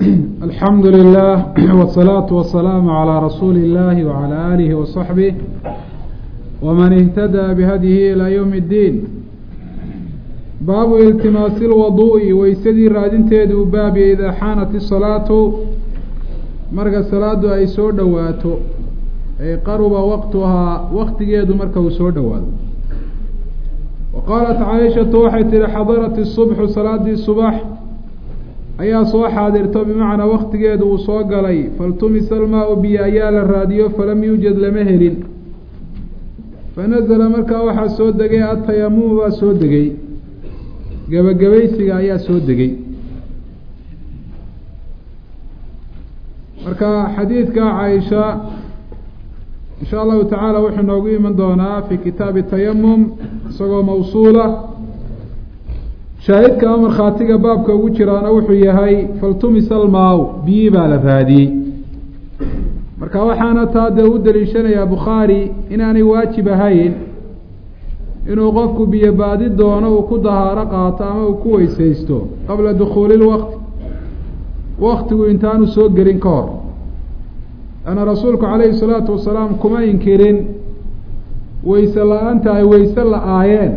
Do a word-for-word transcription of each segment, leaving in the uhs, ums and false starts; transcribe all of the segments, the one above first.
الحمد لله والصلاة والسلام على رسول الله وعلى آله وصحبه ومن اهتدى بهديه إلى يوم الدين. باب التماس الوضوء ويسدي رادين تيدو باب إذا حانت الصلاة مرق الصلاة أي سور دواتو أي قرب وقتها وقت يدو مركو سور دواتو. وقالت عائشة وحيت حضرت الصبح صلاة الصبح ayaa soo xaadirto bimacnaa waqtigeedu uu soo galay faltumis almaa biyo ayaa la raadiyo falam yuujad lama helin fanazala markaa waxaa soo degay atayamuum baa soo degay gabagabaysiga ayaa soo degay. marka xadiidka caaisha insha allahu tacaala wuxuu noogu iman doonaa fi kitaabi tayamum isagoo mawsuula. shaahidka amar khaatiga baabka ugu jiraana wuxuu yahay faltumis almaaw biyi baa la raadiyey. marka waxaana taa dee u daliishanayaa bukhaari inaanay waajib ahayn inuu qofku biyo baadi doono uu ku dahaaro qaato ama uu ku weysaysto qabla dukhuuli lwaqti waqtigu intaanu soo gelin ka hor. ana rasuulku calayhi salaatu wasalaam kuma inkirin weyse la-aanta ay weyse la-aayeen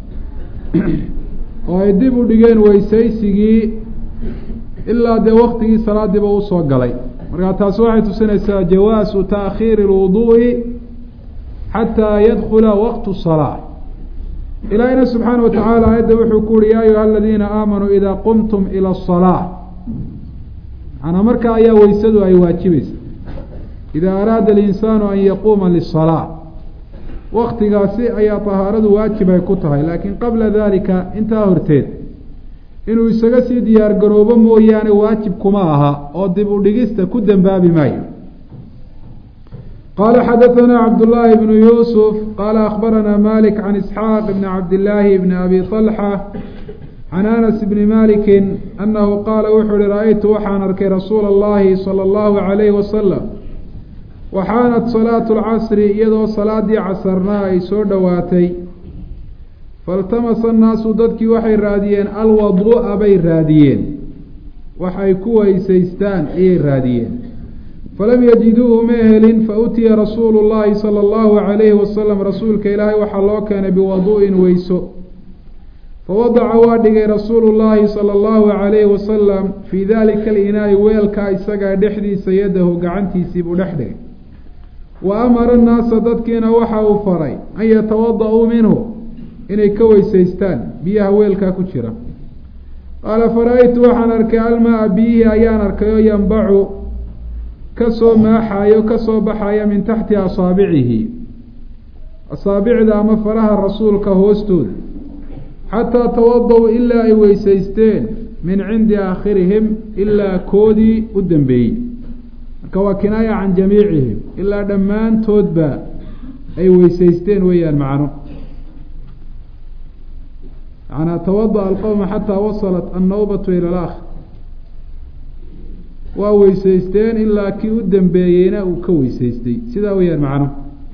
oo ay dib u dhigeen weysaysigii ilaa dee waktigii salaadiiba u soo galay. markaa taasi waxay tusinaysaa jawaasu taakhiiri lwuduu'i xataa yadkhula waqtu salaa. ilaahina subxaana wa tacaala aayadda wuxuu ku uhi yaa ayuha aladiina aamanuu idaa qumtum ila asalaa, manaa markaa ayaa weysadu ay waajibaysa idaa araada alinsaanu an yaquuma lisalaa. waktigaasi ayaa tahaaradu waajib ay ku tahay, laakiin qabla dalika intaa horteed inuu isaga sii diyaar garoobo mooyaane waajib kuma aha oo dib u dhigista ku dembaabi maayo. qaala xadaثana cabdullaahi bnu yuusuf qaala akhbaranaa malik can isxaaq bni cabdillaahi bni abi طalxa can anas bni maliki annahu qaala wuxuu uhi ra-aytu waxaan arkay rasuula اllahi salى اllahu عalayhi wasalam waxaanat salaatu lcasri iyadoo salaadii casarna ay soo dhowaatay faltamasa annaasu dadkii waxay raadiyeen alwaduu'a bay raadiyeen waxay ku weysaystaan ayay raadiyeen falam yajiduuhu ma helin fautiya rasuulu llaahi sala allahu calayhi wasalam rasuulka ilaahay waxaa loo keenay biwaduu'in weyso fawadaca waa dhigay rasuulu llaahi sala allahu calayhi wasalam fii daalika alinaa'i weelkaa isagaa dhexdiisa yadahu gacantiisii buu dhex dhigay wa amara annaasa dadkiina waxa uu faray an yatawada-uu minhu inay ka weysaystaan biyaha weelkaa ku jira. qaala fara-aytu waxaan arkay almaa biyihii ayaan arkay oo yanbacu ka soo maaxayo ka soo baxaya min taxti asaabicihi asaabicda ama faraha rasuulka hoostooda xataa tawada-uu ilaa ay weysaysteen min cindi aakhirihim ilaa koodii u dambeeyey. marka waa kinaaya can jamiicihim ilaa dhammaantoodba ay weysaysteen weeyaan macno. manaa tawada-a alqowma xataa wasalat annawbatu ila alaakhir, waa weysaysteen ilaa kii u dambeeyeyna uu ka weysaystay, sidaa weeyaan macno.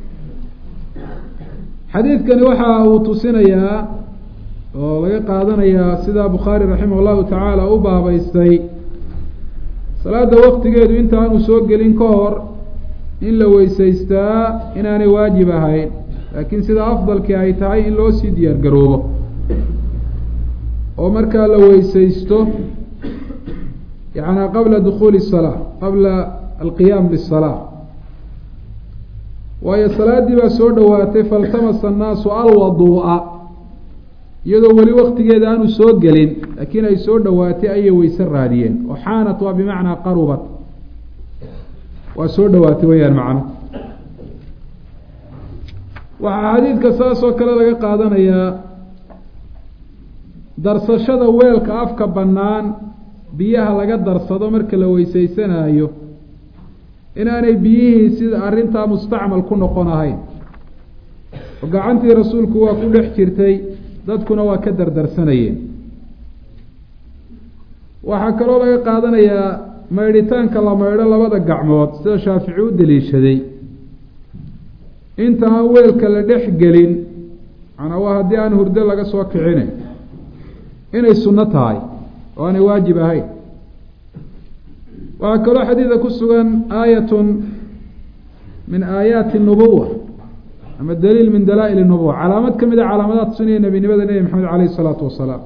xadiidkani waxa uu tusinayaa oo laga qaadanayaa sidaa bukhaari raximah allahu tacaala u baabaystay salaada waktigeedu intaanu soo gelin ka hor in la weysaystaa inaanay waajib ahayn, laakiin sida afdalkii ay tahay in loo sii diyaar garoobo oo markaa la weysaysto yacnaa qabla dukhuuli الsalaa qabla alqiyaam biالsalaa. waayo salaaddii baa soo dhowaatay faltamasa annaasu alwaduu'a iyadoo weli waktigeeda aanu soo gelin laakiin ay soo dhowaatay ayay weyse raadiyeen oo xaanat waa bimacnaa qarubat, waa soo dhowaatay weyaan macno. waxaa xadiidka saas oo kale laga qaadanayaa darsashada weelka afka bannaan biyaha laga darsado marka la weysaysanaayo inaanay biyihii sida arrintaa mustacmal ku noqon ahayn oo gacantii rasuulku waa ku dhex jirtay dadkuna waa ka dardarsanayeen. waxaa kaloo laga qaadanayaa maydhitaanka la maydho labada gacmood sida shaafici u daliishaday inta aan weelka la dhex gelin, manaa waa haddii aan hurdo laga soo kicine inay sunno tahay oo aanay waajib ahayn. waxaa kaloo xadiida ku sugan aayatun min aayaati nubuwa ama daliil min dalaa-il nubuwa calaamad ka mid a calaamadaha tusinaya nebinimada nebi maxamed caleyh isalaatu wasalaam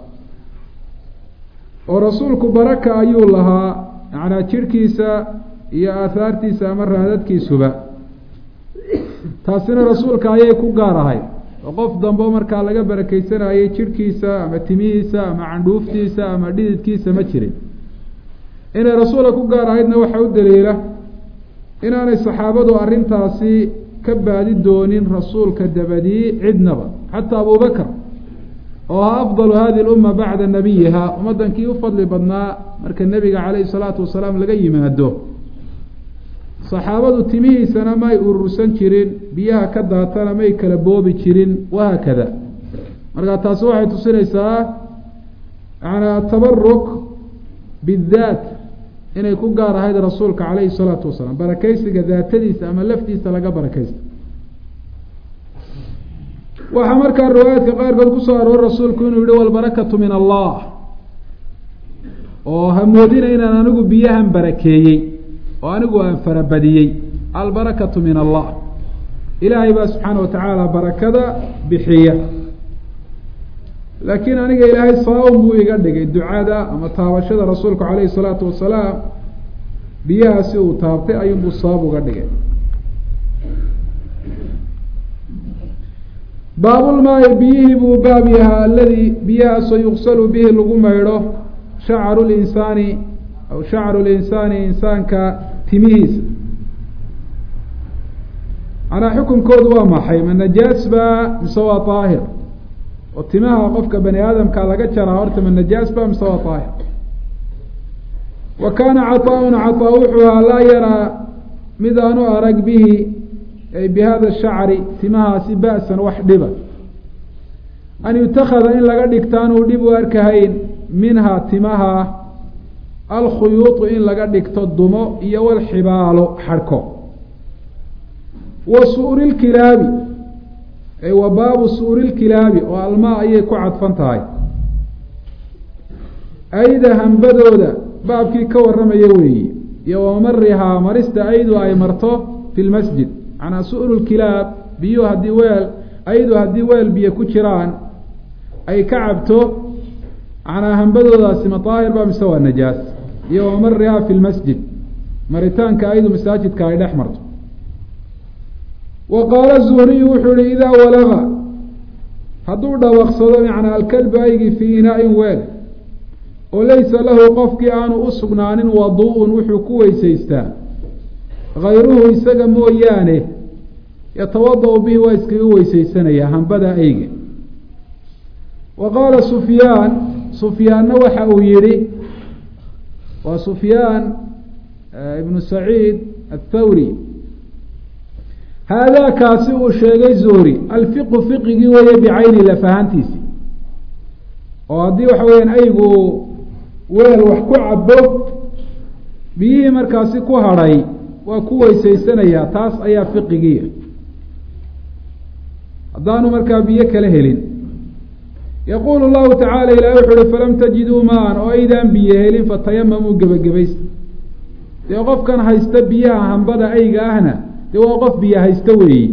oo rasuulku baraka ayuu lahaa macnaa jirhkiisa iyo aahaartiisa ama raadadkiisuba taasina rasuulka ayay ku gaar ahay oo qof dambe markaa laga barakeysanayay jirhkiisa ama timihiisa ama candhuuftiisa ama dhididkiisa ma jirin inay rasuulka ku gaar ahaydna waxaa u daliila inaanay saxaabadu arrintaasi ka baadi doonin rasuulka dabadii cidnaba xataa abubakr oo ahaa afdalu hadihi lumma bacda nabiyiha ummaddankii u fadli badnaa marka nebiga caleyhi salaatu wasalaam laga yimaado saxaabadu timihiisana may urursan jirin biyaha ka daatana may kala boobi jirin wahaakada markaa taasi waxay tusinaysaa yanaa tabaruk bidaat inay ku gaar ahayd rasuulka caleyhi salaatu wasalaam barakeysiga daatadiisa ama laftiisa laga barakeysta waxaa markaa riwaayaadka qaarkood kusoo aroor rasuulku inuu yihi walbarakatu min allah oo hamoodina inaan anigu biyahan barakeeyey oo anigu aan farabadiyey albarakatu min allah ilaahay baa subxaana watacaala barakada bixiya laakiin aniga ilaahay saawun buu iga dhigay ducada ama taabashada rasuulku caleyhi salaatu wasalaam biyahaasi uu taabtay ayuunbuu sabab uga dhigay baabulmaayi biyihii buu baab yahaa aladii biyahaasoo yuqsalu bihi lagu maydho shacaru linsaani aw shacru linsaani insaanka timihiisa manaa xukunkoodu waa maxay ma najaas baa mise waa daahir oo timaha qofka bani aadamka laga jaraa horta ma najaas baa mise waa daahir wa kaana caطaaun caطaa wuxuuhaa laa yaraa mid aanu arag bihi ay bi hada shacri timahaasi ba'san wax dhiba an yutakada in laga dhigtaanuu dhib u arkahayn minhaa timaha alkhuyuuطu in laga dhigto dumo iyo walxibaalo xadhko wa suuri lkilaabi ay wa baabu suuri lkilaabi oo almaa ayay ku cadfan tahay ayda hambadooda baabkii ka warramaya weeyi iyo wamarihaa marista aydu ay marto fi lmasjid macnaa su'ru lkilaab biyuu haddii weel aydu haddii weel biyo ku jiraan ay ka cabto macnaa hambadoodaasi ma daahir ba mise waa najaas iyo wamarihaa fi lmasjid maritaanka aydu masaajidka ay dhex marto wa qaala zuhriyu wuxuu yihi idaa walaga hadduu dhawaqsado macnaa alkalbu aygii fii inaa-in weel oo laysa lahu qofkii aanu u sugnaanin waduun wuxuu ku weysaystaa hayruhu isaga mooyaane yatawada-u bihi waa iskaga weysaysanayaa hambada ayga wa qaala sufyaan sufyaanna waxa uu yihi waa sufyaan ibnu saciid athawri haadaa kaasi uu sheegay zuhri alfiqu fiqigii weeye bicayni lafahantiisi oo haddii waxa weyaan aygu weel wax ku cabo biyihii markaasi ku hadhay waa ku weysaysanayaa taas ayaa fiqigiia haddaanu markaa biyo kala helin yaquulu llahu tacaala ilahi wuxu uhi falam tajiduu maan oo aydaan biyo helin fatayamamuu gebagabaysta dee qofkan haysta biyaha hambada ayga ahna dee waa qof biyo haysta weeyi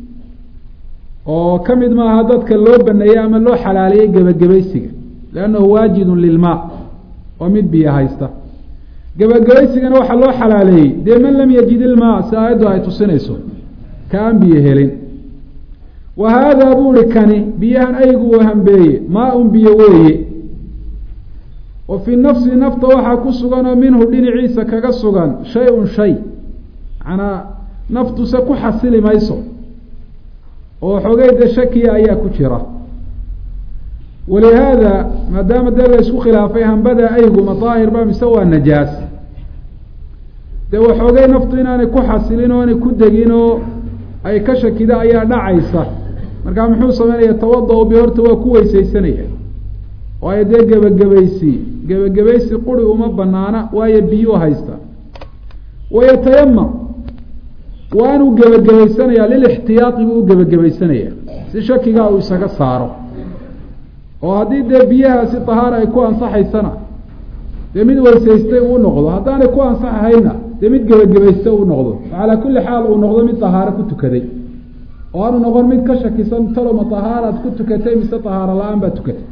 oo ka mid maaha dadka loo baneeyey ama loo xalaaleeyey gebagabaysiga liannahu waajidun lilmaa waa mid biyo haysta gebagabaysigana waxaa loo xalaaleeyey dee man lam yajid ilmaa si aayaddu ay tusinayso ka aan biyo helin wa haadaa buuri kani biyahan aygu uu hambeeye maa-un biyo weeye wa fii nafsi nafta waxaa ku sugan oo minhu dhinaciisa kaga sugan shay-un shay macnaa naftuse ku xasili mayso oo xogeyda shakiya ayaa ku jira walihaada maadaama dee la isku khilaafay hambada aygu ma daahir ba mise waa najaas dee waxoogay naftu inaanay ku xasilin oo aanay ku degin oo ay ka shakida ayaa dhacaysa markaa muxuu sameynaya tawada-u bi horta waa ku weysaysanaya waayo dee gebagabaysi gebagabaysi quri uma banaana waayo biyuu haysta wayatayamam waanuu gebagabaysanayaa lilixtiyaadi buu u gebagabaysanaya si shakigaa uu isaga saaro oo haddii dee biyahaasi tahaara ay ku ansaxaysana dee mid weysaystay uu noqdo, haddaanay ku ansaxahayna dee mid gebagabaysta uu noqdo, calaa kulli xaal uu noqdo mid tahaaro ku tukaday oo aanu noqon mid ka shakisan taloma tahaaraad ku tukatay mise tahaaro la-aan baa tukatay.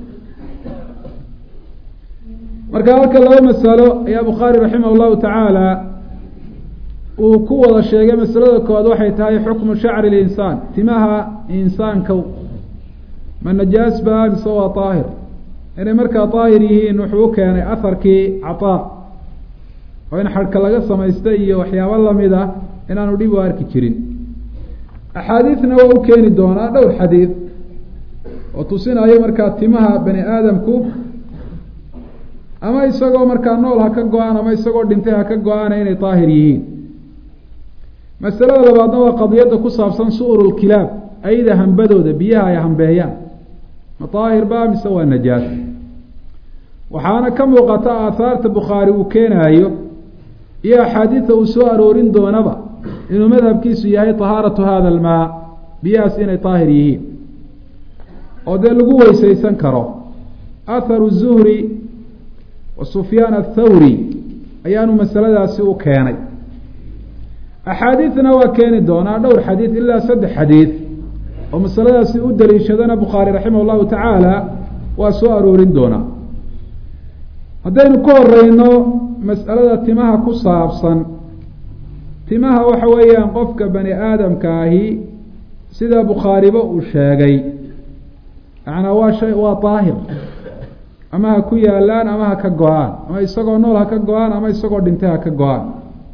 marka halka laba masalo ayaa bukhaari raximah llahu tacaala uu ku wada sheegay. masalada koowaad waxay tahay xukmu shacri linsaan, timaha insaanka ma najaas ba mise waa daahir. inay markaa daahir yihiin wuxuu u keenay aharkii cataa oo in xadhka laga samaystay iyo waxyaabo lamid ah inaanu dhib u arki jirin. axaadiidna waa u keeni doonaa dhowr xadiid oo tusinayo markaa timaha bani aadamku ama isagoo markaa nool ha ka go-aan ama isagoo dhintay ha ka go-aana inay daahir yihiin. masalada labaadna waa qadiyadda ku saabsan su'urul kilaab, ayda hambadooda biyaha ay hambeeyaan ma daahir ba mise waa najaas. waxaana ka muuqata aahaarta bukhaari uu keenaayo iyo axaadiida uu soo aroorin doonaba inuu madhabkiisu yahay tahaaratu hada almaa, biyahaas inay daahir yihiin oo dee lagu weysaysan karo. atharu zuhri wa sufyaan athawri ayaanu masaladaasi u keenay. axaadiidna waa keeni doonaa dhowr xadiid ilaa saddex xadiid oo masaladaasi u daliishadana bukhaari raximah llahu tacaala waa soo aroorin doonaa. haddaynu ka horeyno mas'alada timaha ku saabsan, timaha waxa weeyaan qofka bani aadamka ahi sida bukhaariba uu sheegay macnaa waa shay waa daahir, ama ha ku yaalaan ama ha ka go-aan, ama isagoo nool ha ka go-aan ama isagoo dhintay ha ka go-aan.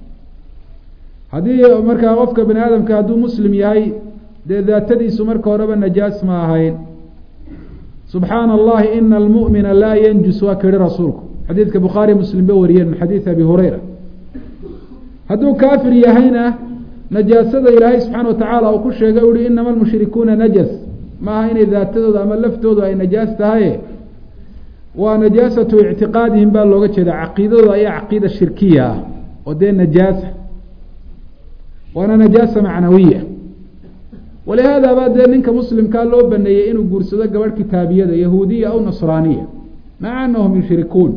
haddii markaa qofka bani aadamka hadduu muslim yahay dee daatadiisu marka horeba najaas ma ahayn. subxaana allahi ina almu'mina laa yanjus waa ka yihi rasuulku, xadiidka bukhaari muslim ba wariyeen min xadiidi abi hurayra. hadduu kaafir yahayna najaasada ilaahay subxaana watacaala uu ku sheegay u yihi inama almushrikuuna najas, maaha inay daatadooda ama laftoodu ay najaas tahay, waa najaasatu ictiqaadihim baa looga jeeda, caqiidadooda ayaa caqiida shirkiya ah oo dee najaasa, waana najaasa macnawiya. walihaada baa dee ninka muslimkaa loo baneeyey inuu guursado gabadh kitaabiyada yahuudiya aw nasraaniya maca anahum yushrikuun.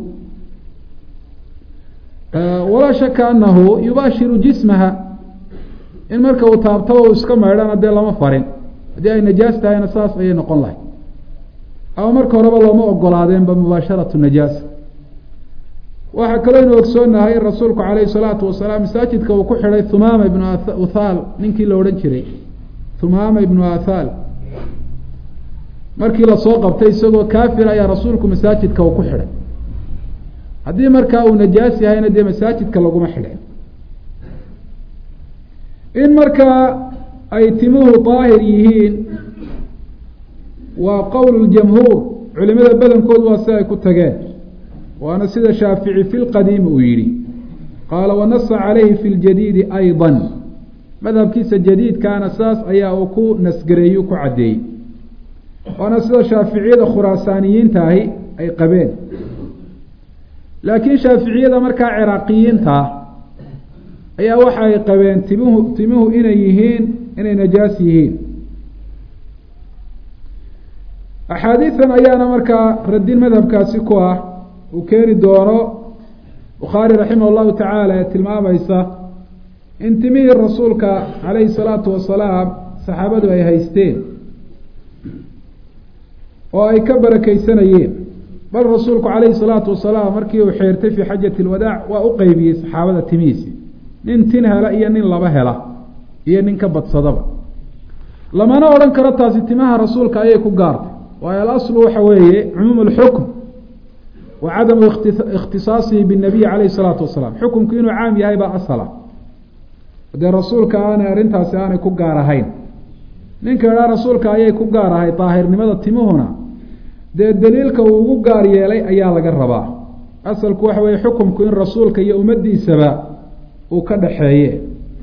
walaa shaka anahu yubaashiru jismaha, in marka uu taabtaba uu iska maydhana dee lama farin, haddii ay najaas tahayna saas ayay noqon lahay, ama marka horeba looma ogolaadeenba mubaasharatu najaasa. waxaa kaloo inu ogsoonahay in rasuulku calayhi salaatu wasalaam masaajidka uu ku xidhay thumaama ibnu uthaal, ninkii la odhan jiray thumaama ibnu athaal, markii lasoo qabtay isagoo kaafir ayaa rasuulku masaajidka uu ku xidhay. haddii markaa uu najaas yahayna dee masaajidka laguma xidhay. in markaa ay timuhu daahir yihiin waa qowl ljamhuur, culimada badankood waa si ay ku tageen, waana sida shaafici fi lqadiimi uu yihi. qaala wanasa calayhi fi ljadiidi ayضa, madhabkiisa jadiidkaana saas ayaa uu ku nasgareeyu ku caddeeyey, waana sida shaaficiyada khuraasaaniyiinta ahi ay qabeen. laakiin shaaficiyada markaa ciraaqiyiinta ayaa waxa ay qabeen timuhu timuhu inay yihiin inay najaas yihiin. axaadiidan ayaana markaa radin madhabkaasi ku ah uu keeni doono bukhaari raximah llahu tacaala ee tilmaamaysa in timihii rasuulka calayhi salaatu wasalaam saxaabadu ay haysteen oo ay ka barakeysanayeen. bal rasuulku calayhi salaatu wasalaam markii uu xeertay fii xajati lwadaac waa u qeybiyey saxaabada timihiisi, nin tin hela iyo nin laba hela iyo nin ka badsadaba. lamana odhan karo taasi timaha rasuulka ayay ku gaartay, waayo alaslu waxa weeye cumuum alxukm wa cadamu ikhtisaasihi binabiy calayhi salaatu wasalaam. xukumku inuu caam yahay baa asala, dee rasuulka aanay arrintaasi aanay ku gaar ahayn. ninka idhaa rasuulka ayay ku gaar ahay daahirnimada timuhuna dee daliilka uu ugu gaar yeelay ayaa laga rabaa. asalku waxa weeye xukumku in rasuulka iyo ummaddiisaba uu ka dhaxeeye.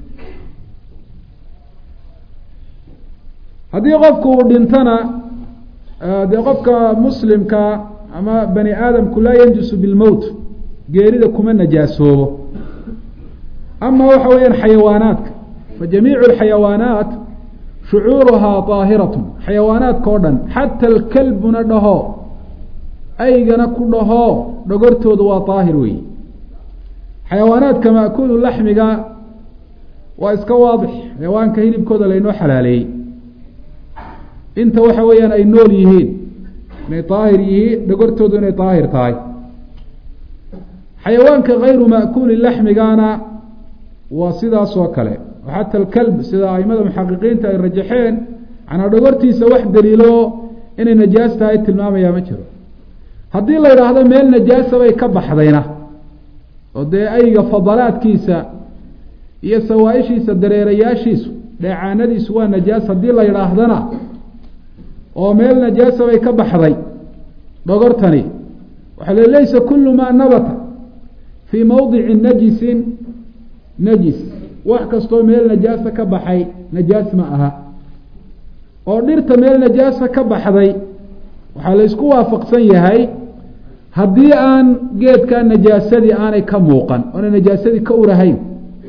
haddii qofku uu dhintana dee qofka muslimka ama bani aadamku laa yanjusu bilmowt, geerida kuma najaasoobo. ama waxa weeyaan xayawaanaadka, fa jamiicu alxayawaanaat shucuuruhaa daahiratun, xayawaanaadka o dhan xata alkalbuna dhaho aygana ku dhaho dhogortooda waa daahir weeye xayawaanaadka ma'kuulu laxmiga waa iska waadix xayawaanka hilibkooda laynoo xalaaleeyey inta waxa weeyaan ay nool yihiin inay daahir yihiin dhogortoodu inay daahir tahay xayawaanka kayru ma'kuuli laxmigana waa sidaas oo kale oo xata alkalb sida aimada muxaqiqiinta ay rajaxeen canaa dhogortiisa wax daliilo inay najaas tahay tilmaamayaa ma jiro haddii la yidhaahdo meel najaasa bay ka baxdayna oo dee ayga fadalaadkiisa iyo sawaa-ishiisa dareerayaashiisu dheecaanadiisu waa najaas haddii la yidhaahdana oo meel najaasa bay ka baxday dhogortani waxaa le laysa kulu maa nabata fii mawdici najisin najis wax kastoo meel najaasa ka baxay najaas ma aha oo dhirta meel najaasa ka baxday waxaa la isku waafaqsan yahay haddii aan geedkaa najaasadii aanay ka muuqan oona najaasadii ka urahayn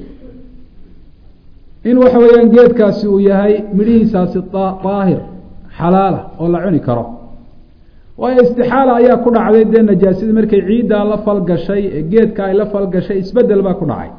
in waxa weeyaan geedkaasi uu yahay midhihiisaasi daahir xalaala oo la cuni karo waayo istixaala ayaa ku dhacday dee najaasadii markay ciiddaa la falgashay ee geedka ay la falgashay isbedel baa ku dhacay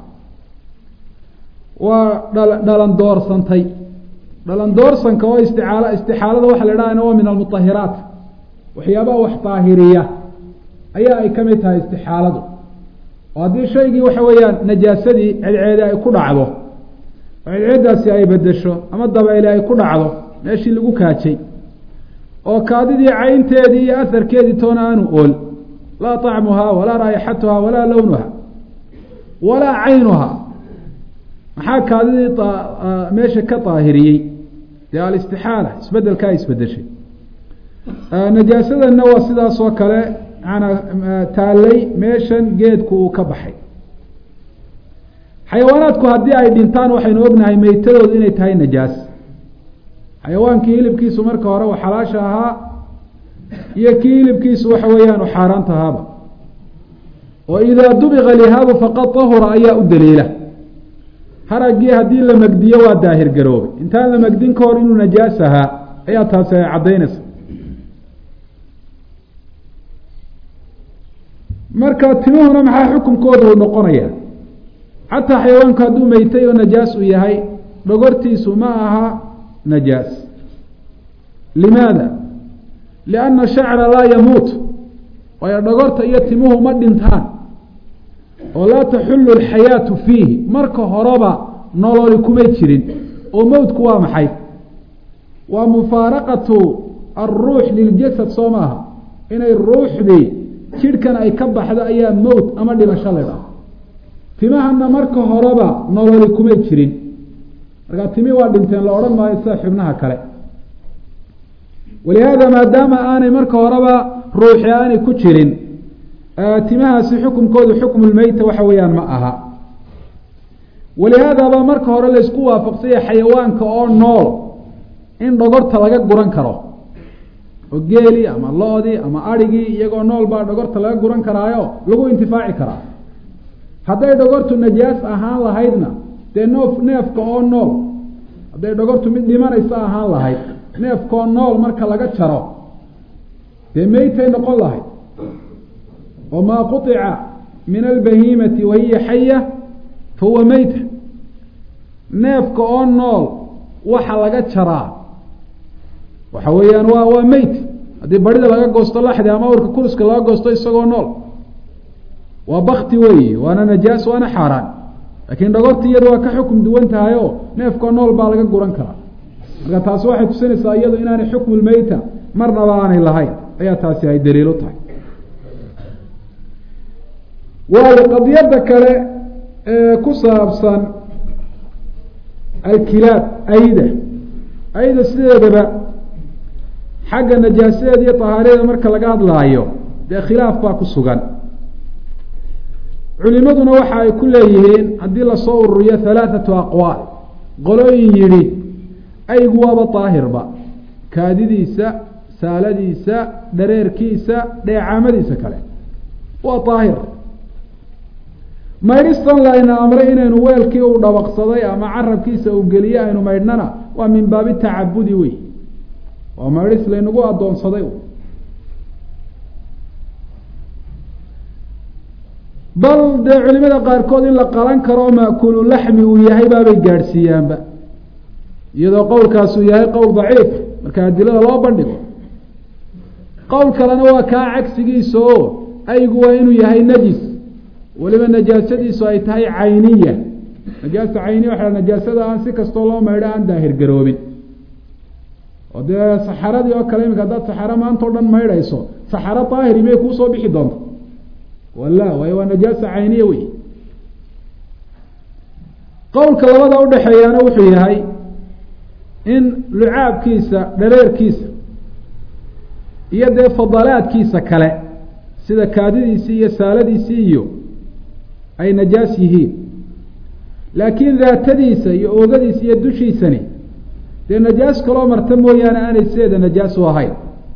waa dha dhalan doorsantay dhalan doorsanka oo istiaal istixaalada waxa la idhahana waa min almutahiraat waxyaabaha wax daahiriya ayaa ay ka mid tahay istixaaladu oo haddii shaygii waxa weeyaan najaasadii cedceede ay ku dhacdo oo cedceeddaasi ay bedesho ama dabeyle ay ku dhacdo meeshii lagu kaajay oo kaadidii caynteedii iyo aharkeedii toona aanu ool laa طacmuhaa walaa raayixatuhaa walaa lownuha walaa caynuhaa maxaa kaadidii meesha ka daahiriyey dee alistixaala isbedelkaa isbedeshay najaasadana waa sidaas oo kale maanaa taallay meeshan geedku uu ka baxay xayawaanaadku haddii ay dhintaan waxaynu ognahay meytadoodu inay tahay najaas xayawaankii hilibkiisu marka hore uu xalaasha ahaa iyo kii hilibkiisu waxa weeyaan u xaaraanta ahaaba oo idaa dubiqa lihaabu faqad tahura ayaa u daliila haraggii haddii la megdiyo waa daahir garoobay intaan la megdin ka hor inuu najaas ahaa ayaa taasi ay caddaynaysa marka timuhuna maxaa xukunkooda uu noqonaya xataa xayawaanku hadduu meytay oo najaas uu yahay dhogortiisu ma aha najaas limaada lianna shacra laa yamuut waayo dhogorta iyo timuhu ma dhintaan oo laa taxullu alxayaatu fiihi marka horeba nololi kumay jirin oo mowtku waa maxay waa mufaaraqatu alruux liljasad soo maaha inay ruuxdii jidhkan ay ka baxdo ayaa mowt ama dhimasho la dhaho timahana marka horeba nololi kumay jirin markaa timi waa dhinteen la odhan maayo sida xubnaha kale walihaada maadaama aanay marka horeba ruuxi aanay ku jirin timahaasi xukunkoodu xukmulmeyta waxa weeyaan ma aha walihaadaba marka hore laysku waafaqsanya xayawaanka oo nool in dhogorta laga guran karo oo geeli ama lo-dii ama adhigii iyagoo nool baa dhogorta laga guran karaayo lagu intifaaci karaa hadday dhogortu najaas ahaan lahaydna dee noof neefka oo nool hadday dhogortu mid dhimanaysa ahaan lahayd neefkaoo nool marka laga jaro dee meytay noqon lahayd oo maa quطica min albahiimati wahiya xaya fahuwa meyta neefka oo nool waxa laga jaraa waxa weeyaan waa waa meyt haddii barida laga goosto laxdi ama awrka kuriska laga goosto isagoo nool waa bakti weeye waana najaas waana xaaraan laakiin dhogorti iyadu waa ka xukum duwan tahay oo neefkao nool baa laga guran karaa marka taasi waxay tusinaysaa iyadu inaanay xukmulmeyta marnaba aanay lahayn ayaa taasi ay daliil u tahay waayo qadiyadda kale ee ku saabsan alkilaab ayda ayda sideedaba xagga najaasadeeda iyo tahaaradeeda marka laga hadlaayo dee khilaaf baa ku sugan culimaduna waxa ay ku leeyihiin haddii lasoo ururiyo halaathatu aqwaal qolooyin yidhi aygu waaba daahirba kaadidiisa saaladiisa dhareerkiisa dheecaamadiisa kale waa daahir maydhistan layna amray inaynu weelkii uu dhabaqsaday ama carabkiisa uu geliye aynu maydhnana waa min baabi tacabudi wey waa maydhis laynagu addoonsaday bal dee culimada qaarkood in la qalan karo maakulu laxmi uu yahay baabay gaadhsiiyaanba iyadoo qowlkaasuu yahay qowl daciif marka adilada loo bandhigo qowl kalena waa kaa cagsigiisa oo aygu waa inuu yahay najis weliba najaasadiisu ay tahay cayniya najaasta cayniya waxaa najaasada aan si kastoo loo maydho aan daahir garoobin oo dee saxaradii oo kale imika haddaad saxaro maanta o dhan maydhayso saxaro daahiri may kuusoo bixi doonta wala waayo waa najaasa cayniya wey qowlka labada udhaxeeyaana wuxuu yahay in lucaabkiisa dhareerkiisa iyo dee fadalaadkiisa kale sida kaadidiisii iyo saaladiisii iyo ay najaas yihiin laakiin daatadiisa iyo oogadiisa iyo dushiisani dee najaas kaloo marta mooyaane aanay sideeda najaas u ahayn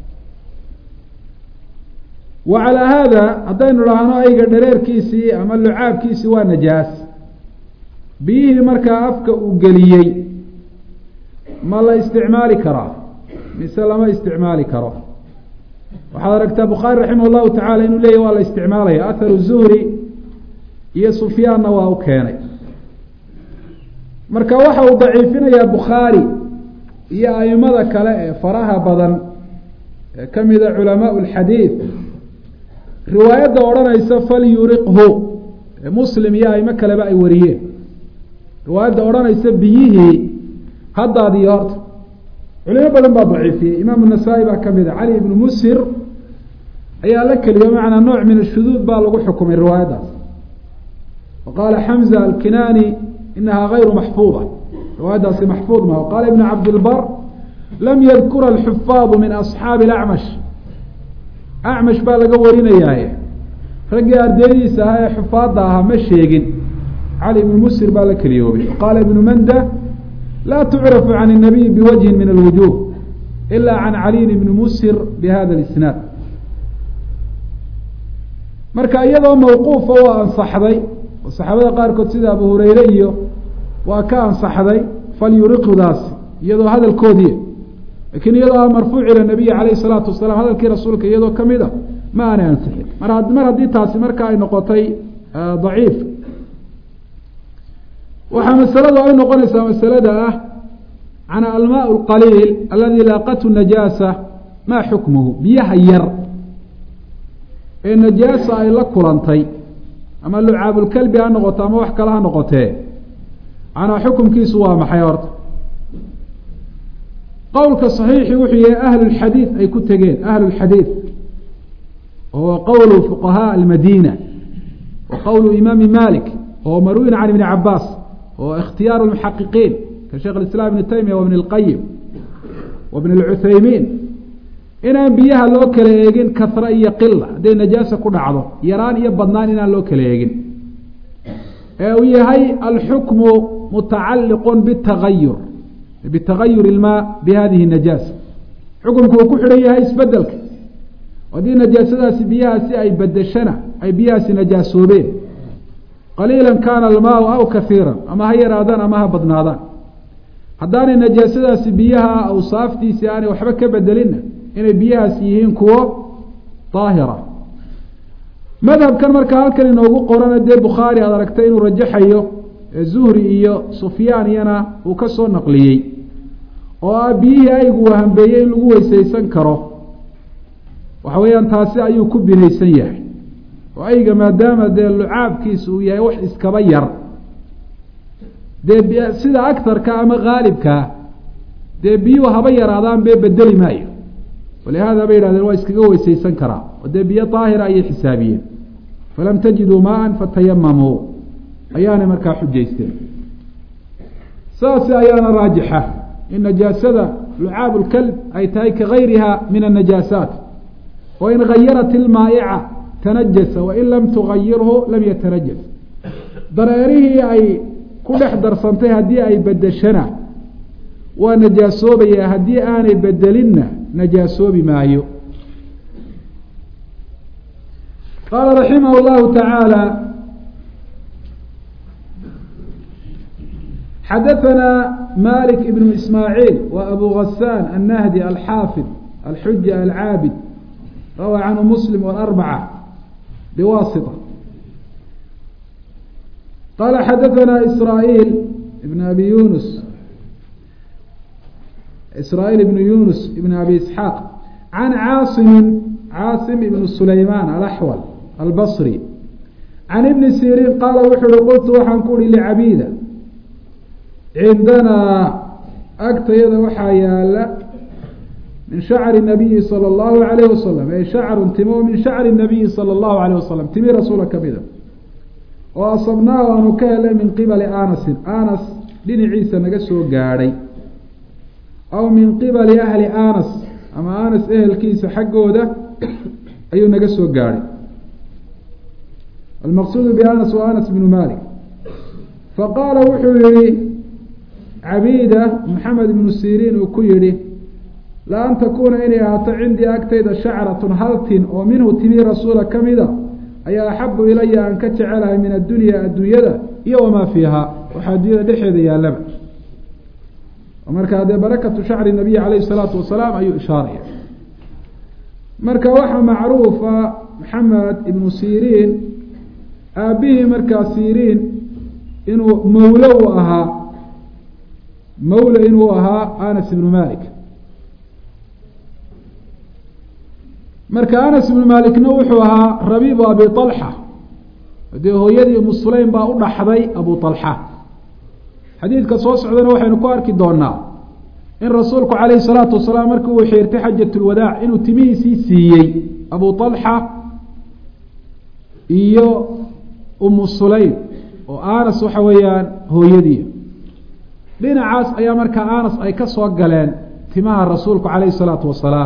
wa calaa haada haddaynu dhahno ayga dhareerkiisii ama lucaabkiisii waa najaas biyihii markaa afka uu geliyey ma la isticmaali karaa mise lama isticmaali karo waxaad aragtaa bukhaari raximah llahu tacala inuu leeyahy waa la isticmaalaya atharu zuhri iyo sufyaanna waa u keenay marka waxa uu daciifinayaa bukhaari iyo aimada kale ee faraha badan ee kamida culamaau lxadiid riwaayadda odhanaysa falyuriqhu muslim iyo aimo kaleba ay wariyeen riwaayadda odhanaysa biyihii haddaadiyo horta culimo badan baa daciifiyey imaamu nasaa-i baa kamid a cali ibnu musir ayaa la keliyo macnaa nooc min ashuduud baa lagu xukumay riwaayaddaas wa qaala xamza alkinaani inaha gayru maxfuuda riwaayaddaasi maxfuud maha qaala ibnu cabdilbar lam yadkura alxufaadu min asxaabi alacmash acmash baa laga warinayaaye raggii ardaydiisa ahaa ee xufaadda ahaa ma sheegin cali ibnu musir baa la keliyoobay qaala ibnu manda laa tucrafu can الnabiy biwajhin min alwujuh ila can caliyin ibni musir bihada اlisnaad marka iyadoo mawquufa waa ansaxday oo saxaabada qaarkood sida abu hureyre iyo waa ka ansaxday falyuriqdaasi iyadoo hadalkoodii lakiin iyadoo a marfuuc ila nabiyi alayh الsalaatu wasalaam hadalkii rasuulka iyadoo kamid a ma aanay ansixin mar mar haddii taasi marka ay noqotay daciif waxaa masaladu ay noqonaysaa masalada ah can almaa اqaliil aladi laaqathu najaasa maa xukmuhu biyaha yar ee najaasa ay la kulantay ama lucaabulkalbi ha noqoto ama wax kale ha noqotee canaa xukumkiisu waa maxay horta qowlka صaxiixi wuxuu yahay ahlu lxadiid ay ku tegeen ahlu lxadiid wahuwa qowlu fuqahaa almadina wa qowlu imaami malik wahuwa marwin can ibni cabaas oo ikhtiyaaru lmuxaqiqiin ka sheekh اiسlam ibn taymiya wabn اlqayim wabn اlcuthaymiin inaan biyaha loo kala eegin kahra iyo qila hadday najaasa ku dhacdo yaraan iyo badnaan inaan loo kala eegin ee uu yahay alxukmu mutacaliq btagayur bitagayur ilmaa bihadihi najaasa xukumku uu ku xidhan yahay isbedelka haddii najaasadaasi biyahaasi ay bedeshana ay biyahaasi najaasoobeen qaliila kaana almaau aw kahiira ama ha yaraadaan ama ha badnaadaan haddaanay najaasadaasi biyaha awsaaftiisii aanay waxba ka bedelinna inay biyahaasi yihiin kuwo daahira madhabkan markaa halkan inoogu qorana dee bukhaari aad aragtay inuu rajaxayo zuhri iyo sufyaan iyana uu ka soo naqliyey oo ah biyihii aygu wahambeeyey in lagu weysaysan karo waxa weeyaan taasi ayuu ku binaysan yahay oo ayga maadaama dee lucaabkiisa uu yahay wax iskaba yar dee sida agtarka ama haalibkaa dee biyuhu haba yaraadaan bee bedeli maayo walihaada bay yihahdeen waa iskaga weysaysan karaa oo dee biyo daahira ayay xisaabiyeen falam tajiduu maan fatayamamuu ayaanay markaa xujaysteen saasi ayaana raajixa in najaasada lucaab lkalb ay tahay kagayriha min annajaasaat oo in gayarat ilmaa'ica tanajasa wain lam tugayirhu lam yatanajas dareerihii ay ku dhex darsantay haddii ay bedeshana waa najaasoobaya haddii aanay bedelinna najaasoobi maayo qaala raximah llahu tacaala xadaثna malik ibn ismaaعiil wa abu gasaan الnahdi alxaafid alxuja alcaabid rawى canhu muslim wاlarbacة biwasita qaala xadaثana srاaيl ibn abi yunus srاaيl ibn yunus ibn abi isxaaq can caaصimi caasim ibn sulayman alaxwal albصri can ibni sirin qaala wuxu uhi qultu waxaan ku uhi lcabida cindanaa agtayada waxaa yaala min shacri nabiyi salى اllahu alayh wasalam ay shacrun timo min shacri nabiyi salى اllahu alayh wasalam timi rasuula kamida oo asabnaahu aanu ka helay min qibali anasin anas dhinaciisa naga soo gaadhay aw min qibali ahli anas ama anas ehelkiisa xaggooda ayuu naga soo gaadhay almaqsuudu bianas wa anas bnu malik faqaala wuxuu yihi cabida maxamed ibnu siriin uu ku yihi la an takuuna inay ahaato cindii agtayda shacratun hal tin oo minhu timi rasuula kamida ayaa axabu ilaya aan ka jecelahay min addunya adduunyada iyo wamaa fiiha waxaa addunyada dhexeeda yaalaba markaa dee barakatu shacri nabiyi calayhi salaatu wasalaam ayuu ishaaraya marka waxaa macruufa maxamed ibnu siriin aabihii markaa siriin inuu mawlo u ahaa mawla inuu ahaa anas ibnu malik marka anas ibnu malikna wuxuu ahaa rabiibu abi طalxa dee hooyadii umu sulaym baa u dhaxday abu طalxa xadiidka soo socdana waxaynu ku arki doonaa in rasuulku calayhi الsalaatu wasalaam markii uu xiirtay xajat اlwadaac inuu timihiisii siiyey abu طalxa iyo umu sulaym oo anas waxa weeyaan hooyadii dhinacaas ayaa markaa anas ay ka soo galeen timaha rasuulku calayhi الsalaatu wasalaam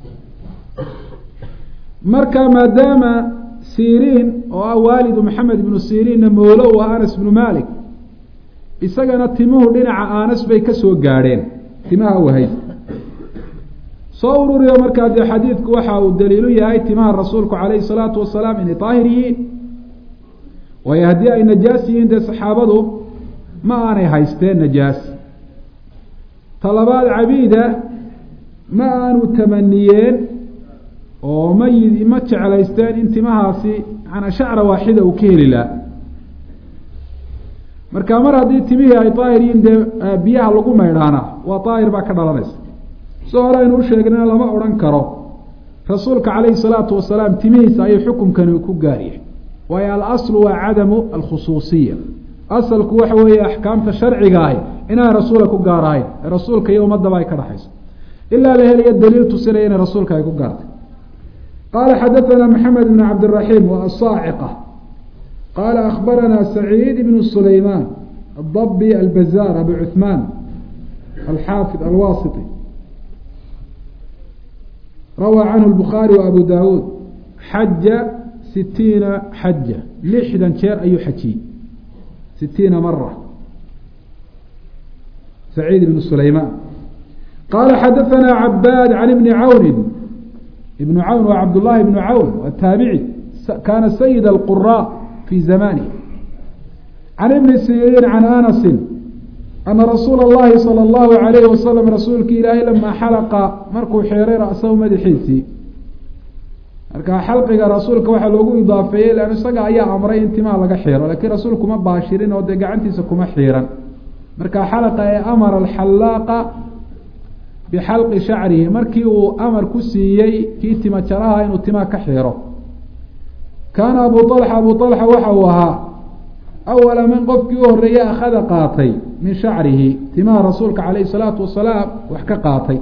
marka maadaama siriin oo ah waalidu maxamed ibnu siriinna mawlo u ah anas ibnu malik isagana timuhu dhinaca anas bay ka soo gaadheen timaha wahayd soo ururiyo markaa dee xadiidku waxa uu daliilu yahay timaha rasuulku calayhi salaatu wasalaam inay daahir yihiin waayo haddii ay najaas yihiin dee saxaabadu ma aanay haysteen najaas talabaad cabida ma aanu tamaniyeen oo ma y ma jeclaysteen in timahaasi manaa shacra waaxida uu ka heli laha marka mar haddii timihii ay daahir yihiin dee biyaha lagu maydhaana waa daahir baa ka dhalanaysa soo hore aynu u sheegnayna lama odhan karo rasuulka calayhi salaatu wasalaam timihiisa ayuu xukumkani ku gaaryahay waayo alaslu waa cadamu alkhusuusiya asalku waxa weeye axkaamta sharciga ahi inaan rasuula ku gaar ahayn ee rasuulka iyo ummadaba ay ka dhaxayso ilaa la heliyo daliil tusinaya inay rasuulka ay ku gaartay qaala xadaثana maxamed bn cabdالraحim wa asaaciqa qaala akbarana saciid ibn sulayman الضبي البزار abu cuثman alxaafid alwasطي rawى canhu الbخaarي وabu dawuud xaja sitiina xaja lixdan jeer ayuu xajiyey sitiina mara saciid ibn sulayman qaala xadaثana cabaad can ibni cawni ibn cawn waa cabdullahi ibnu cawn waa taabici kaana sayid alquraء fi zamani can ibni siriin can anasi ana rasuula اllahi salى اllahu alayhi wasalam rasuulkii ilaahay lamaa xalaqa markuu xeeray ra'sahu madaxiisii marka xalqiga rasuulka waxaa loogu idaafeeyey lan isaga ayaa amray in timaha laga xiiro lakiin rasuulku ma baashirin oo dee gacantiisa kuma xiiran marka xalaqa ee amara alxallaaqa bixalqi shacrihi markii uu amar ku siiyey kii tima jaraha inuu timaha ka xiiro kaana abu طalxa abu طalxa waxa uu ahaa awala man qofkii u horreeye akhada qaatay min shacrihi timaha rasuulka calayhi salaatu wasalaam wax ka qaatay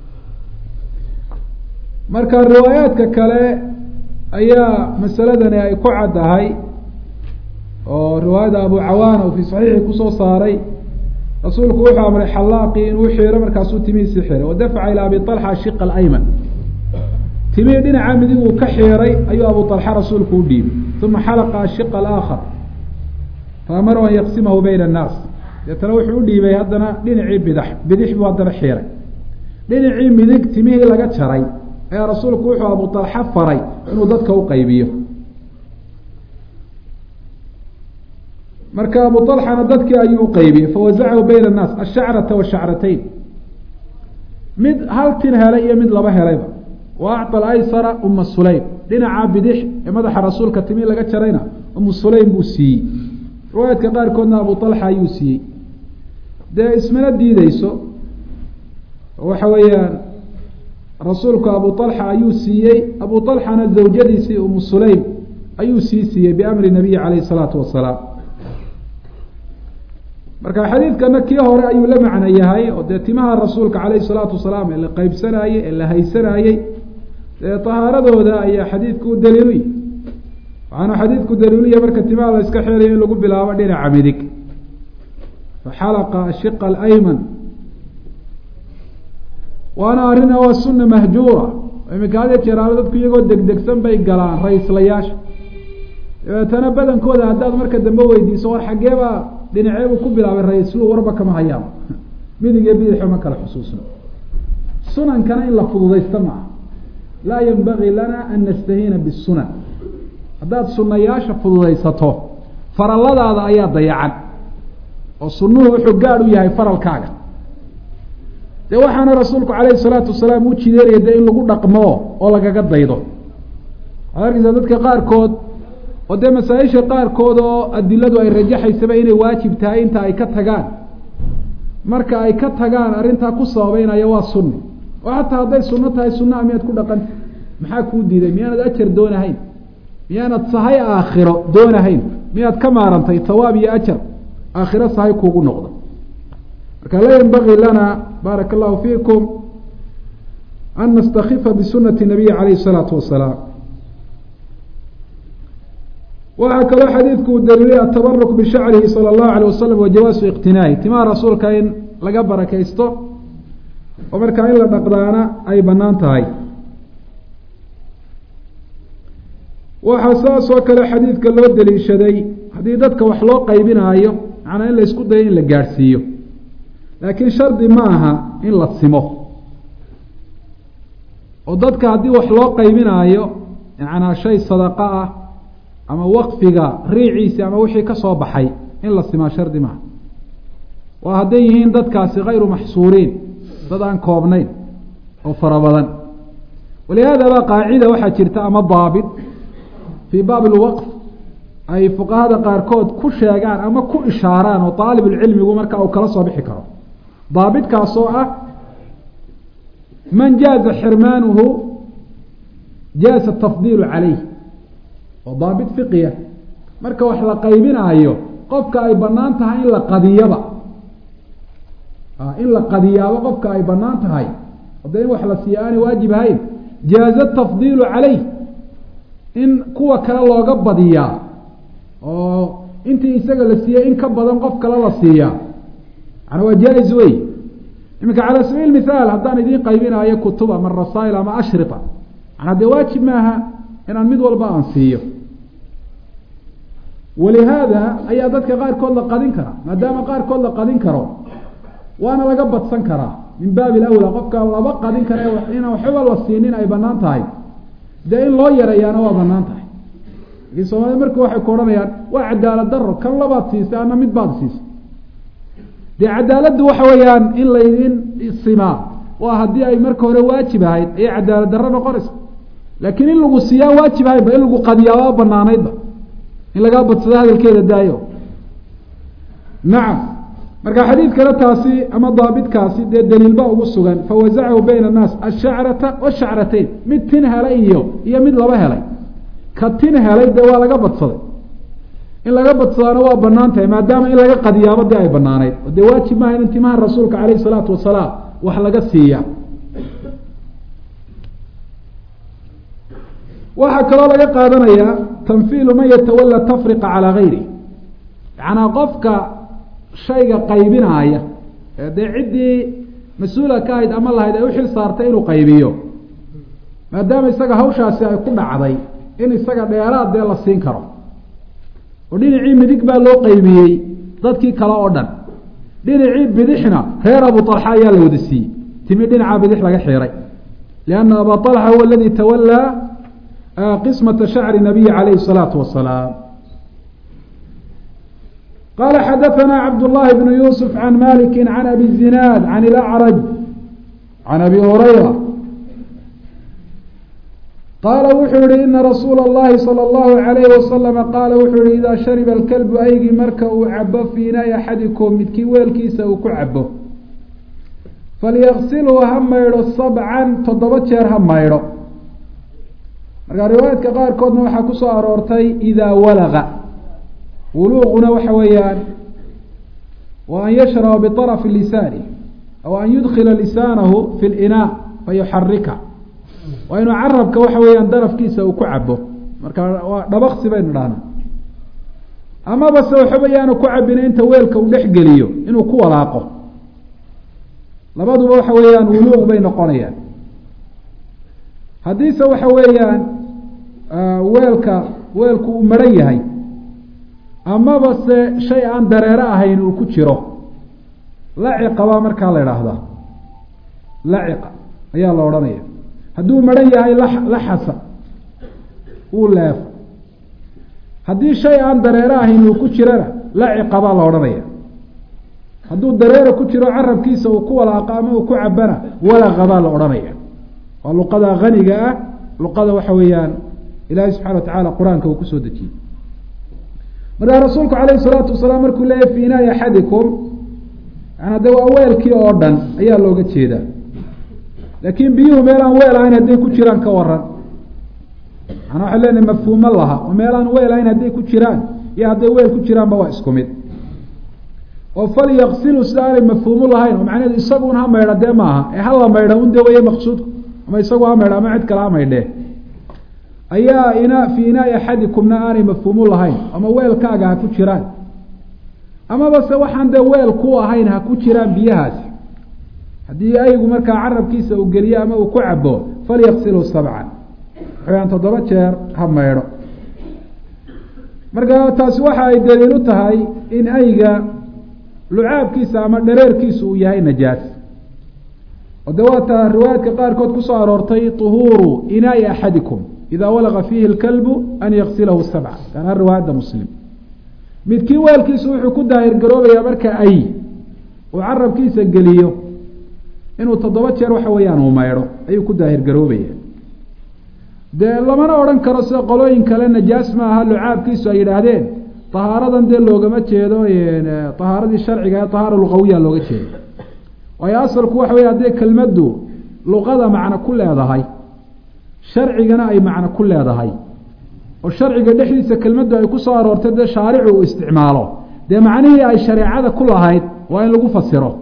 marka riwaayaadka kale ayaa masaladani ay ku caddahay oo riwaayada abu cawaana uu fii saxiixi kusoo saaray rasuulku wuxuu amray xallaaqii inuu xiiro markaasuu timihiisii xiray wadafaca ilaa abi طalxa ashiqa alayman timihii dhinaca midig uu ka xiiray ayuu abu طalxa rasuulku u dhiibay uma xalaqa ashiqa alaakhar faamarahu an yaqsimahu bayna annaas deetana wuxuu u dhiibay haddana dhinacii bidax bidix buu haddana xiiray dhinacii midig timihii laga jaray ayaa rasuulku wuxuu abu طalxa faray inuu dadka u qaybiyo marka abu طalxana dadkii ayuu uqeybiyey fawazacahu bayna الnaas ashacrata washacratayn mid hal tin helay iyo mid laba helayba wa acطa aysara uma sulaym dhinaca bidix ee madaxa rasuulka timi laga jarayna umu sulaym buu siiyey riwaayadka qaarkoodna abu طalxa ayuu siiyey dee ismana diideyso waxa weeyaan rasuulku abu طalxa ayuu siiyey abu طalxana zawjadiisii umu sulaym ayuu sii siiyey biamri nabiyi calayh الsalaatu wasalaam marka xadiidkana kii hore ayuu la macno yahay oo dee timaha rasuulka calayh الsalaatu wasalaam ee la qeybsanayey ee la haysanayey dee طahaaradooda ayaa xadiidku u daliiluya waxaana xadiidku daliiluya marka timaha la iska xeelayo in lagu bilaabo dhinaca midig faxalaqa ashiqa alayman waana arrin waa sunna mahjuura iminka had iyo jeer aalo dadku iyagoo degdegsan bay galaan ra-islayaasha dabeetana badankooda haddaad marka dambe weydiiso war xaggeebaa dhinaceebuu ku bilaabay ra-islu warba kama hayaaba midig iyo bidixo ma kala xusuusno sunankana in la fududaysto maaha laa yanbagii lana an nastahiina bisunan haddaad sunayaasha fududaysato faralladaada ayaa dayacan oo sunuhu wuxuu gaadh u yahay faralkaaga dee waxaana rasuulku calayhi salaatu wasalaam u jideynaya dee in lagu dhaqmo oo lagaga daydo waxaad arkeysaa dadka qaarkood oo dee masaa-isha qaarkood oo adiladu ay rajaxaysaba inay waajib tahay inta ay ka tagaan marka ay ka tagaan arrintaa ku sababeynaya waa sunni oo hataa hadday sunno tahay sunnaha miyaad ku dhaqanta maxaa kuu diiday miyaanad ajar doonahayn miyaanad sahay aakhiro doonahayn miyaad ka maarantay hawaab iyo ajar aakhiro sahay kuugu noqdo marka laa yanbagii lana baaraka allahu fiikum an nastakifa bisunati nabiyi calayhi الsalaatu wasalaam waxaa kaloo xadiidku uu daliilay atabaruk bishacrihi salى اllahu alيه wasalam wa jawaasu iqtinaahi timaha rasuulka in laga barakaysto oo markaa in la dhaqdaana ay banaan tahay waxaa saas oo kale xadiidka loo daliishaday haddii dadka wax loo qaybinaayo macnaa in la isku dayo in la gaadhsiiyo laakiin shardi ma aha in la simo oo dadka haddii wax loo qaybinaayo macnaa shay sadaqa ah ama waqfiga riiciisi ama wixii ka soo baxay in la simaa shardi maaha waa hadday yihiin dadkaasi kayru maxsuuriin dad aan koobnayn oo fara badan walihaadaba qaacida waxaa jirta ama daabit fii baab lwaqf ay fuqahada qaarkood ku sheegaan ama ku ishaaraan oo aalibulcilmigu marka uu kala soo bixi karo daabitkaasoo ah man jaaza xirmaanuhu jaaza tafdiilu calayh oo daabit fiqiya marka wax la qaybinaayo qofka ay banaan tahay in la qadiyaba in la qadiyaabo qofka ay banaan tahay hadda in wax la siiya aanay waajib ahayn jaaza tafdiilu calayh in kuwa kale looga badiyaa oo intii isaga la siiyey in ka badan qof kale la siiyaa macnaa waa jaa-is wey iminka calaa sabiil mithaal haddaan idiin qaybinaayo kutub ama rasaa'il ama ashrita macnaa dee waajib maaha inaan mid walba aan siiyo walihaada ayaa dadka qaarkood la qadin karaa maadaama qaarkood la qadin karo waana laga badsan karaa min baabi ilawla qofka laba qadin kara inaan waxba la siinin ay banaan tahay dee in loo yareeyaana waa banaan tahay laakiin soomaalida marka waxay ku odhanayaan waa cadaalad daro kan labaad siisay ana mid baad siisay dee cadaaladdu waxa weeyaan in laydin simaa waa haddii ay marka hore waajib ahayd ayay cadaalad darro noqonaysa laakiin in lagu siiyaa waajib ahaydba in lagu qadiyaaba banaanaydba in lagaa badsado hadalkeeda daayo nacam marka xadiidkana taasi ama daabitkaasi dee daliilba ugu sugan fawasacahu bayna annaas ashacrata washacratayn mid tin helay iyo iyo mid laba helay ka tin helay dee waa laga badsaday in laga badsadaana waa banaan tahay maadaama in laga qadiyaabo dee ay banaanayd oo dee waajib maaha in timaha rasuulka calayhi salaatu wasalaam wax laga siiya waxaa kaloo laga qaadanayaa tanfiilu man yatawala tafriqa calaa gayri yacanaa qofka shayga qaybinaaya ee dee ciddii mas-uula ka ahayd ama lahayd ay u xil saartay inuu qaybiyo maadaama isaga hawshaasi ay ku dhacday in isaga dheeraad dee la siin karo oo dhinacii midig baa loo qaybiyey dadkii kale oo dhan dhinacii bidixna reer abu طalxa ayaa la wada siiyey timi dhinaca bidix laga xiiray lianna aba طalxa huwa aladi tawalaa qismata shacri nabiyi calayhi الsalaatu wasalaam qala xadaثna cabd الlahi bn yusuf can maliki can abi الzinaad can اlأcraj can abi hurayra qaala wuxuu yihi ina rasuula اllahi salى اllahu عalayhi wasalama qaala wuxuu yihi idaa shariba alkalbu aygii marka uu cabo fii inaai axadikum midkii weelkiisa uu ku cabo falyaqsilhu ha maydho sabcan toddoba jeer ha maydho. markaa riwaayaadka qaarkoodna waxaa ku soo aroortay idaa walaga, wuluuquna waxa weeyaan wa an yashraba biطarafi lisaani aw an yudkila lisaanahu fi linaa fayuxarika, waa inuu carabka waxa weeyaan darafkiisa uu ku cabo, marka waa dhabaqsi baynu dhahna, amaba se waxba yaanu ku cabina inta weelka uu dhex geliyo inuu ku walaaqo, labaduba waxa weeyaan wuluuq bay noqonayaan. haddiise waxa weeyaan weelka weelku uu maran yahay amaba se shay aan dareero ahayn uu ku jiro, laciqa baa markaa la idhaahdaa, laciqa ayaa la odhanaya. hadduu maran yahay laxasa uu leefo, haddii shay aan dareero ahayn uu ku jirana laciqa baa la odhanaya. hadduu dareero ku jiro carabkiisa uu ku walaaqa ama uu ku cabana walaqa baa la odhanaya. waa luqada haniga ah, luqada waxa weeyaan ilaahay subxana wa tacaala qur-aanka uu kusoo dejiyey. markaa rasuulku calayhi salaatu wasalaam markuu leeyahy fi inaai axadikum, yani de waa weelkii oo dhan ayaa looga jeedaa, laakiin biyuhu meelaan weel ahayn hadday ku jiraan ka waran, manaa waxay leenahay mafhuumo laha, oo meelaan weel ahayn hadday ku jiraan iyo hadday weel ku jiraanba waa isku mid. oo falyaqsilu sida aanay mafhuumu lahayn, oo macnaheedu isagun ha maydha dee maaha, ee hala maydha un dee weye maqsuudku, ama isagu ha maydha ama cid kale ha maydhee, ayaa ina fii inaai axadikumna aanay mafhuumu lahayn, ama weelkaaga ha ku jiraan amaba se waxaan dee weel ku ahayn ha ku jiraan biyahaasi. haddii aygu markaa carabkiisa uu geliyo ama uu ku cabo falyaqsilhu sabcan, waxaweyaan toddoba jeer ha maydho. marka taasi waxa ay daliil u tahay in ayga lucaabkiisa ama dhareerkiisa uu yahay najaas, oo de waata riwaayaadka qaarkood kusoo aroortay طuhuuru inaai axadikum idaa walaqa fiihi اlkalbu an yaqsilahu sabca, kaana riwaayadda muslim. midkii weelkiisu wuxuu ku daahir garoobayaa marka ay uu carabkiisa geliyo inuu toddoba jeer waxa weeyaan uu maydho ayuu ku daahir garoobaya. dee lamana odhan karo sida qolooyin kale najaas ma aha lucaabkiisu ay yidhaahdeen, tahaaradan dee loogama jeedo tahaaradii sharciga ee tahaara luqawiya looga jeedo, waayo asalku waxa wey hadday kelmaddu luqada macno ku leedahay, sharcigana ay macno ku leedahay, oo sharciga dhexdiisa kelmaddu ay ku soo aroortay dee shaaricu uu isticmaalo, dee macnihii ay shareecada ku lahayd waa in lagu fasiro.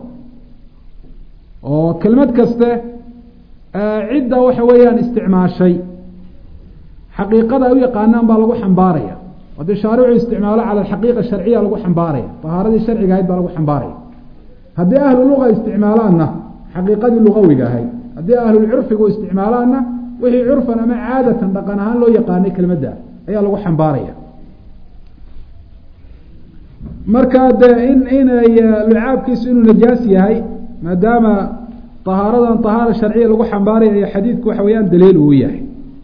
oo kelmad kaste cidda waxa weeyaan isticmaashay xaqiiqada ay u yaqaanaan baa lagu xambaaraya, haddii shaaricu isticmaalo cala alxaqiiqa sharciya lagu xambaaraya, tahaaradii sharciga ahayd baa lagu xambaaraya. haddii ahlu luga isticmaalaanna xaqiiqadii lugawiga ahayd, haddii ahlulcurfigu isticmaalaanna wixii curfan ama caadatan dhaqan ahaan loo yaqaanay kelmadda ayaa lagu xambaaraya. marka dee in inay lucaabkiisu inuu najaas yahay, maadaama tahaaradan tahaara sharciya lagu xambaaraya iyo xadiidku waxa weeyaan daliil uu yahay.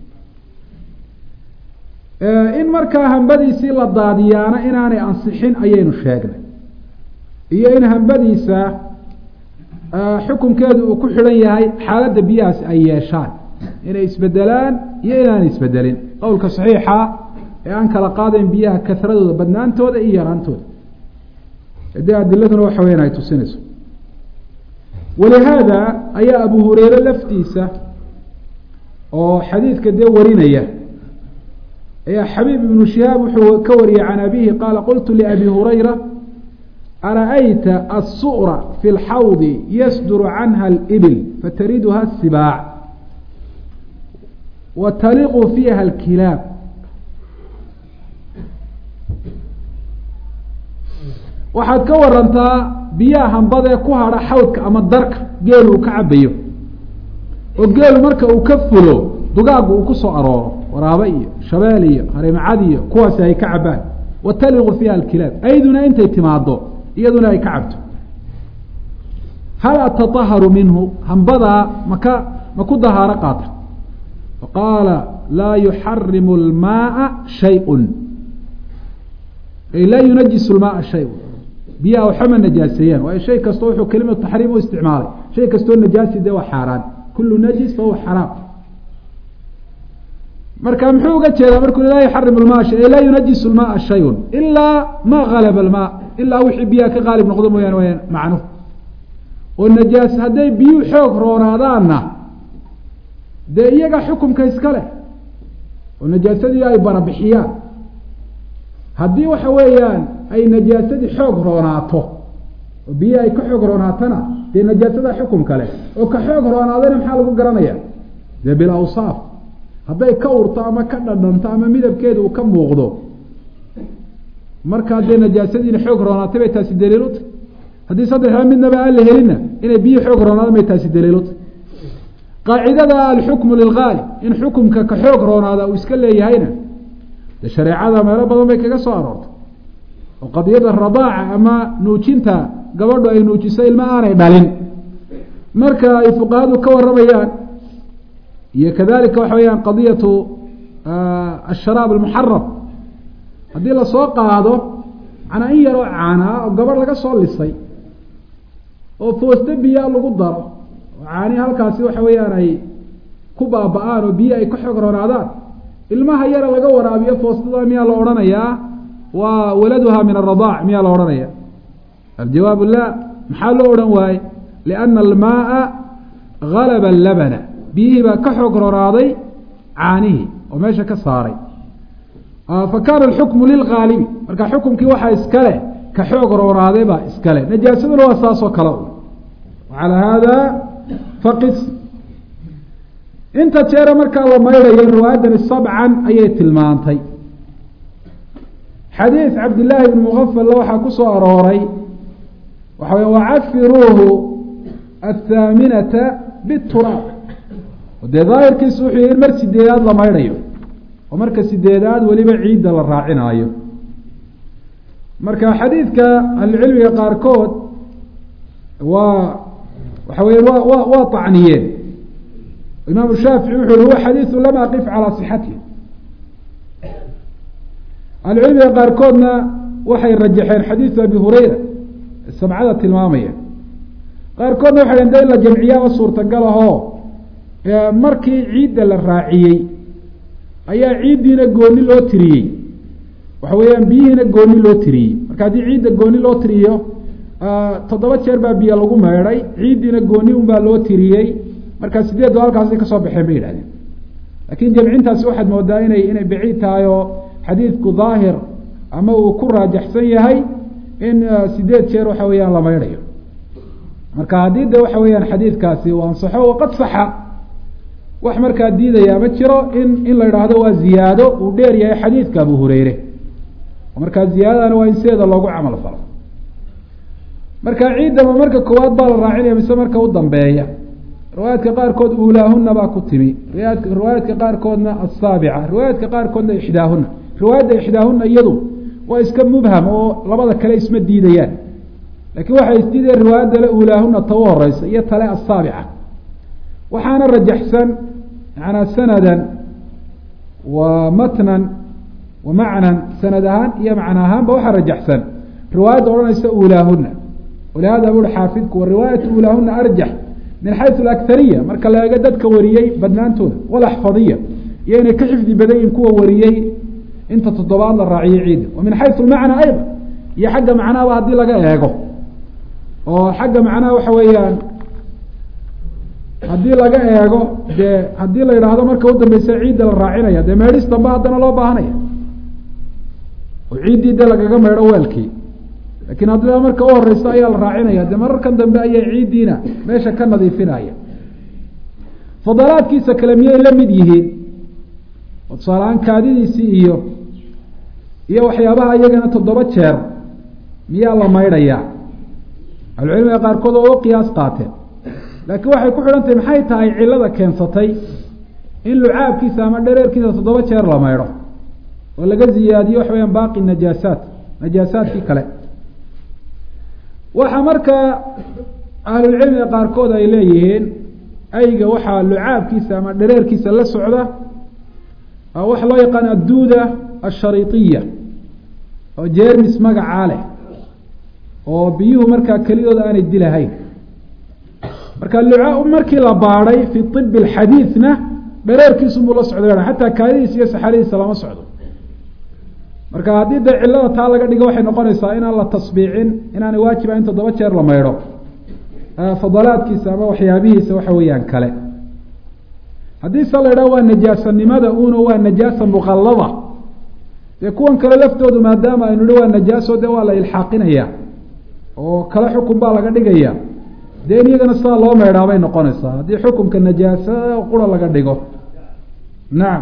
in markaa hambadiisii la daadiyaana inaanay ansixin ayaynu sheegnay, iyo in hambadiisa xukunkeedu uu ku xidhan yahay xaaladda biyahaasi ay yeeshaan, inay isbedelaan iyo inaanay isbedelin. qowlka saxiixa ee aan kala qaadayn biyaha kasradooda, badnaantooda iyo yaraantooda, dee adiladuna waxa weyan ay tusinayso. walihaada ayaa abu hureyre laftiisa oo xadiidka dee warinaya ayaa xabiib ibnu shihaab wuxuu ka wariyey can abihi qaala qultu liabi hurayra ara'ayta الsu'ra fi اlxawdi yasduru canha اlbil fatariduha الsibaac wa taliqu fiiha اlkilaab. waxaad ka warantaa biyaha hambadee ku hadha xawdka ama darka geelu uu ka cabayo, oo geelu marka uu ka fulo dugaagu uu ku soo arooro, waraabe iyo shabeel iyo harimcad iyo kuwaasi ay ka cabaan, wa taliqu fiiha alkilaab, ayduna intay timaado iyaduna ay ka cabto. hal atataharu minhu, hambadaa maka ma ku dahaaro qaata? faqaala laa yuxarimu lmaaa shayun, ay laa yunajisu lmaaa shayun, biyaha waxama najaaseeyaan, waayo shay kastoo wuxuu kelimatu taxriim u isticmaalay, shay kastoo najaasi dee waa xaaraan, kullu najis fahuwa xaraam. marka muxuu uga jeedaa markuu laa yuxarimu lmaa shay laa yunajisu lmaaa shayun ilaa ma galaba almaa ilaa wixii biyaha ka qaalib noqdo mooyaane wayaan macnuhu oo najaas hadday biyuhu xoog roonaadaanna dee iyaga xukumka iska leh oo najaasadii ay barabixiyaan haddii waxa weeyaan ay najaasadii xoog roonaato oo biyihi ay ka xoog roonaatana dee najaasada xukumka leh oo ka xoog roonaadana maxaa lagu garanaya dee bilawsaaf hadday ka urto ama ka dhadhanto ama midabkeeda uu ka muuqdo markaa dee najaasadiina xoog roonaatay bay taasi daliiluta haddii saddexdaa midnaba aan la helina inay biyi xoog roonaada bay taasi daliiluta qaacidada alxukmu lilgaalib in xukumka ka xoog roonaada uu iska leeyahayna de shareecada meelo badan bay kaga soo aroortay oo qadiyada radaaca ama nuujinta gabadhu ay nuujiso ilma aanay dhalin marka ay fuqahadu ka waramayaan iyo kadalika waxa weyaan qadiyatu asharaab almuxaram haddii lasoo qaado canaa in yaroo caanaa oo gabadh laga soo lisay oo fooste biyaa lagu daro oo caanihi halkaasi waxa weeyaan ay ku baaba-aan oo biyo ay ka xoog roonaadaan ilmaha yara laga waraabiyo foostada miyaa la odhanayaa waa waladuha min aradaac miyaa la odhanaya aljawaabu la maxaa loo odhan waaye liana almaaa galaba labana biyihii baa ka xoog roonaaday caanihii oo meesha ka saaray fa kaana alxukmu lilgaalibi marka xukumkii waxaa iskale ka xoog roonaaday baa iskale najaasaduna waa saasoo kale u calaa haada faqis inta jeera markaa la maydhayo riwaayadani sabcan ayay tilmaantay xadiis cabdillaahi bni mugafalla waxaa ku soo arooray waxa wey wacafiruuhu athaaminata bituraab dee daahirkiisu wuxuu yihi in mar sideedaad la maydhayo oo marka sideedaad weliba ciidda la raacinaayo marka xadiidka ahlucilmiga qaarkood waa waxa weya wa wa waa طacniyeen imaamu shaafici wuxu hi huwa xadiiثu lam aqif calىa صixatihi ahlucilmiga qaarkoodna waxay rajaxeen xadiiثu abi hurayra sabcada tilmaamaya qaarkoodna waxay heen de in la jamciyaaba suurtagal ahoo markii ciidda la raaciyey ayaa ciiddiina gooni loo tiriyey waxa weeyaan biyihiina gooni loo tiriyey marka haddii ciidda gooni loo tiriyo toddoba jeer baa biyo lagu meedhay ciiddiina gooni unbaa loo tiriyey markaa sideeddu halkaasay kasoo baxeen bay yidhahdeen laakiin jamcintaasi waxaad moodaa inay inay baciid tahay oo xadiidku daahir ama uu ku raajaxsan yahay in sideed jeer waxa weeyaan la maydhayo marka haddii de waxa weeyaan xadiidkaasi uu ansaxo waqad saxa wax markaa diidayaa ma jiro in in la idhaahdo waa ziyaado uu dheer yahay xadiidka abu hureyre markaa ziyaadadana waa in sideeda loogu camal falo marka ciiddama marka koowaad baa la raacinaya mise marka u dambeeya riwaayaadka qaarkood uulaahuna baa ku timi riwaayadka riwaayaadka qaarkoodna asaabica riwaayaadka qaarkoodna ixdaahuna riwaayadda ixdaahuna iyadu waa iska mubham oo labada kale isma diidayaan laakiin waxay isdiidayeen riwaayadda le uulaahuna ta u horeysa iyo tale asaabica waxaana rajaxsan manaa sanadan wa matnan wa macnan sanad ahaan iyo macna ahaanba waxaa rajaxsan riwaayadda odhanaysa uulaahuna walihada bui xaafidku wa riwaayatu uulaahuna arjax min xaysu alakariya marka la eego dadka wariyey badnaantooda walaxfadiya iyo inay ka xifdi badan yihin kuwa wariyey inta toddobaad la raaciyey ciidda wa min xaysu lmacna ayda iyo xagga macnaaba haddii laga eego oo xagga macnaha waxa weeyaan haddii laga eego dee haddii la yidhaahdo marka u dambeysa ciidda la raacinaya dee meedhis damba haddana loo baahanaya oo ciiddii de lagaga meedho weelkii laakiin haddii marka u horeysa ayaa la raacinaya dee mararkan dambe ayaa ciiddiina meesha ka nadiifinaya fadalaadkiisa kale miyay la mid yihiin oo tusaalehaan kaadidiisii iyo iyo waxyaabaha iyagana toddoba jeer miyaa la maydhayaa ahlucilmiga qaarkood oo u qiyaas qaateen laakiin waxay ku xidhan tahay maxay tahay cilada keensatay in lucaabkiisa ama dhareerkiisa toddoba jeer la maydho oo laga ziyaadiyo waxa weyaan baaqi najaasaat najaasaadkii kale waxaa markaa ahlulcilmiga qaarkood ay leeyihiin ayga waxaa lucaabkiisa ama dhareerkiisa la socda waxa loo yaqaan adduuda ashariiطiya oo jeermis magacaa leh oo biyuhu markaa kelidooda aanay dilahayn marka luca markii la baadhay fi طib اxadiiثna dhareerkiisunbuu la socda xataa kaadidiisa iyo saxaridiisa lama socdo marka haddii dee cillada taa laga dhigo waxay noqonaysaa inaan la tasbiicin inaanay waajiba in toddoba jeer la maydho fadalaadkiisa ama waxyaabihiisa waxa weeyaan kale haddii se la idhaha waa najaasanimada uuna waa najaasa muqallada dee kuwan kale laftoodu maadaama aynu idhi waa najaaso dee waa la ilxaaqinaya oo kale xukun baa laga dhigaya dee in iyagana sidaa loo maydhaa bay noqonaysaa haddii xukunka najaasada qura laga dhigo nacam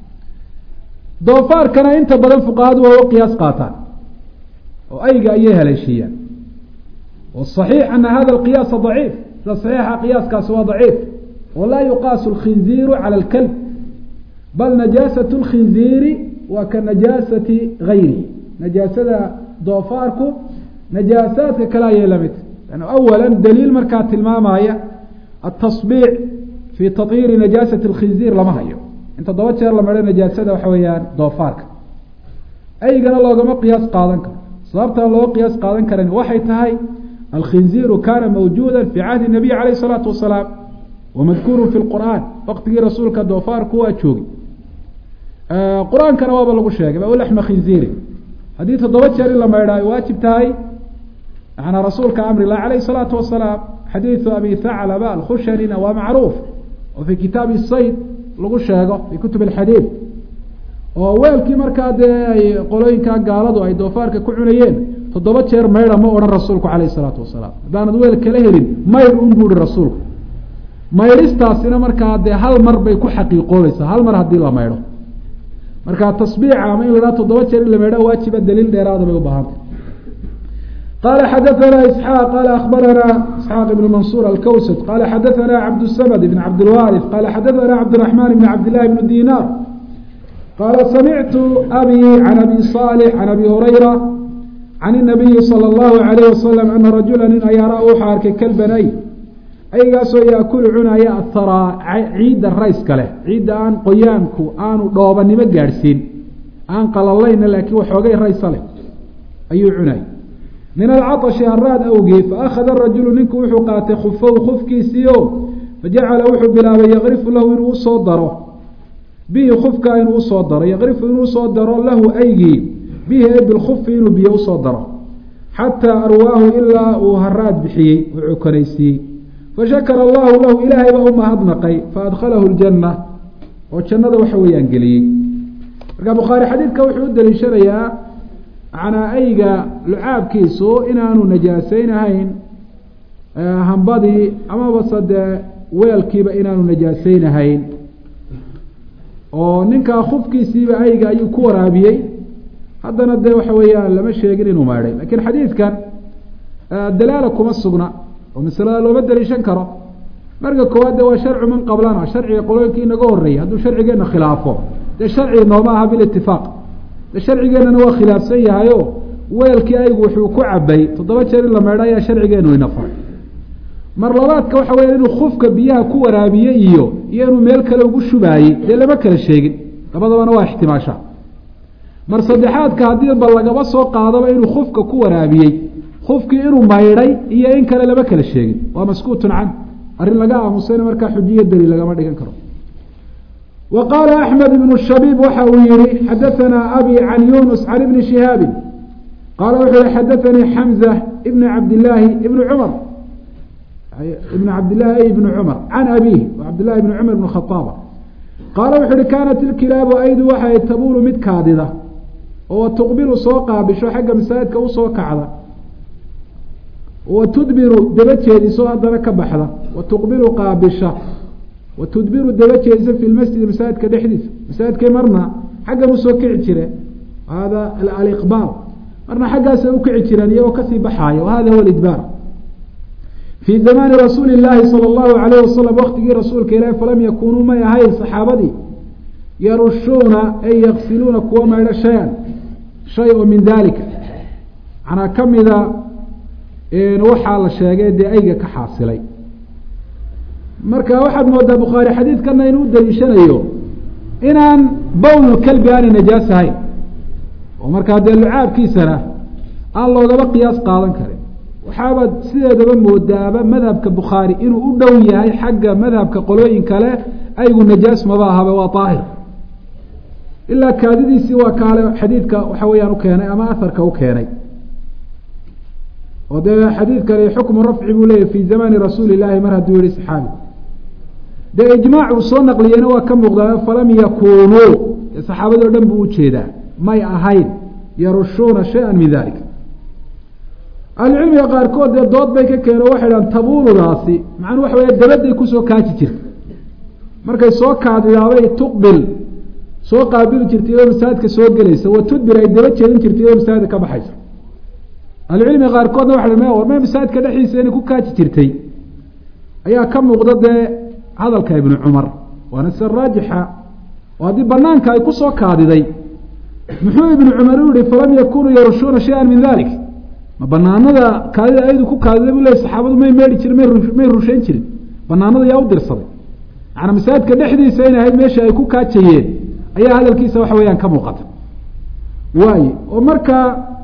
doofaarkana inta badan fuqahadu waa u qiyaas qaataan oo ayga ayay haleeshiiyaan wasaxiix ana hada alqiyaasa daciif sida saxiixa qiyaaskaasi waa daciif walaa yuqaasu alkhinziiru cala alkalb bal najaasatu lkhinziiri waa ka najaasati gayrihi najaasada doofaarku najaasaadka kale ayay lamid yani awala daliil markaa tilmaamaya atasbiic fii tahiiri najaasati alkhinziir lama hayo in toddoba jeer la medho najaasada waxa weeyaan doofaarka aygana loogama qiyaas qaadan karo sababtaan looga qiyaas qaadan karan waxay tahay alkhinziiru kaana mawjuuda fii cahdi nabiy calayh isalaatu wasalaam wamadkuuru fi lqur'aan waqtigii rasuulka doofaarku waa joogi qur-aankana waaba lagu sheegay ba laxma khinziiri haddii toddoba jeer in la maydha ay waajib tahay manaa rasuulka amri lah calayh isalaatu wasalaam xadiidu abi thaclaba alkhushanina waa macruuf oo fii kitaabi sayd lagu sheego fii kutub alxadiid oo weelkii markaa dee ay qolooyinkaa gaaladu ay doofaarka ku cunayeen toddoba jeer maydha ma odhan rasuulku calayh isalaatu wasalaam haddaanad weel kala helin maydh un bu ihi rasuulku maydhistaasina markaa dee hal mar bay ku xaqiiqoobaysaa hal mar haddii la maydho markaa tasbiica ama in la dhaha toddoba jeer in la maydho waajiba daliil dheeraada bay u baahantay qala xadaثna isxaaq qala akbarana isxaaq ibn mansuur alkawsad qala xadaثna cabdالsamd ibn cabdilwaariث qala xadaثna cabdالرaحman ibn cabdillahi ibn dinar qala samictu abi can abi صالح can abi hurayra can الnabiyi salى اllahu عalayh wasalam ana rajula nin ayaara wuxuu arkay kalbanay aygaasoo yaakulu cunaya atharaa ciidda rayska leh ciidda aan qoyaanku aanu dhoobanimo gaadhsiin aan qalalayna laakiin waxoogay raysa leh ayuu cunay min alcaطshi haraad awgee faakhada rajulu ninku wuxuu qaatay khufow khufkiisiio fajacala wuxuu bilaabay yaqrifu lahu inuu usoo daro bihi khufka inuu usoo daro yaqrifu inuu usoo daro lahu aygii bihi ay bilkhufi inuu biyo usoo daro xataa arwaahu ilaa uu haraad bixiyey uu cukanaysiiyey fashakara allahu lahu ilaahay baa u mahadnaqay faadkhalahu ljana oo jannada waxa weeyaan geliyey marka bukhaari xadiidka wuxuu u daliishanayaa macnaa ayga lucaabkiisu inaanu najaasaynahayn hambadii amabase dee weelkiiba inaanu najaasaynahayn oo ninkaa khufkiisiiba ayga ayuu ku waraabiyey haddana dee waxa weeyaan lama sheegin inuu maydhay lakiin xadiidkan dalaala kuma sugna oo masalada looma daliishan karo marka koowaad de waa sharcu man qablana sharciga qolooyinkii inaga horreeyey hadduu sharcigeena khilaafo dee sharci nooma aha bilitifaaq de sharcigeenana waa khilaafsan yahayo weelkii aygu wuxuu ku cabay toddoba jeer in la meedho ayaa sharcigeenu ina faray mar labaadka waxa weya inuu khufka biyaha ku waraabiyey iyo iyo inuu meel kale ugu shubaayey dee lama kala sheegin labadabana waa ixtimaasha mar saddexaadka haddii ba lagaba soo qaadaba inuu khufka ku waraabiyey khufkii inuu maydhay iyo in kale lama kala sheegin waa maskuutun can arrin laga aamusayna markaa xujiyo daliil lagama dhigan karo wa qaala axmed ibnu shabiib waxa uu yihi xadaanaa abi can yunus can ibni shihaabi qaala wuxuu yihi xadaanii xamza ibni cabdillaahi ibni cumar ibn cabdillahi ibni cumar can abiih cabdillahi ibni cumar ibn khaaaba qaala wuxuu yihi kaanat ilkilaabu aydu waxay tabuulu mid kaadida oo tuqbilu soo qaabisho xagga masaajidka usoo kacda wa tudbiru daba jeediso haddana ka baxda wa tuqbilu qaabisha wa tudbiru daba jeediso fi lmasjidi masaajidka dhexdiisa masaajidkay marna xaggan usoo kici jireen hada aliqbaal marna xaggaasay ukici jireen iyagoo kasii baxaaya wahada huwa lidbaar fii zamaani rasuuli illaahi sala allahu alayh wasalam waktigii rasuulka ilaahi falam yakunuu may ahayn saxaabadii yarushuuna ay yaqsiluuna kuwa maydho shay-an shay oo min dalika manaa kamida waxaa la sheegay dee ayga ka xaasilay marka waxaad moodaa bukhaari xadiidkana inuu daliishanayo inaan bowlulkalbi aanay najaas ahayn oo markaa dee lucaabkiisana aan loogaba qiyaas qaadan karin waxaabaad sideedaba moodaaba madhabka bukhaari inuu u dhow yahay xagga madhabka qolooyin kale aygu najaas maba ahaba waa daahir ilaa kaadidiisii waa kaale xadiidka waxa weeyaan u keenay ama aharka u keenay oo dee xadiidkani xukmu rafci buu leeyahy fi zamani rasuuli llaahi mar hadduu yihi saxaabi dee ijmaac uu soo naqliyena waa ka muuqdaa falam yakunuu saxaabadii o dhan buu ujeedaa may ahayn yarushuuna shay-an min dalik ahlucilmiga qaarkood dee dood bay ka keeno waxay dhahan tabuuludaasi macnuu waxa weya dabadday kusoo kaaji jirta markay soo kaadidaabay tuqbil soo qaabili jirtay iyadoo masaajidka soo gelaysa wa tudbir ay daba jeedin jirtay iyadoo masaajidka ka baxaysa ahlucilmiga qaarkoodna waxa m war ma masaajidka dhexdiisa inay ku kaaji jirtay ayaa ka muuqda dee hadalka ibnu cumar waana sida raajixa oo haddii banaanka ay kusoo kaadiday muxuu ibnu cumar u yihi falam yakunuu yarushuuna shay-an min dalik ma banaanada kaadida ayadu ku kaadiday buu leey saxaabadu may meedhi jirin may rushayn jirin banaanada yaa u dirsaday macanaa masaajidka dhexdiisa inay ahayd meesha ay ku kaajayeen ayaa hadalkiisa waxa weeyaan ka muuqata waaye oo markaa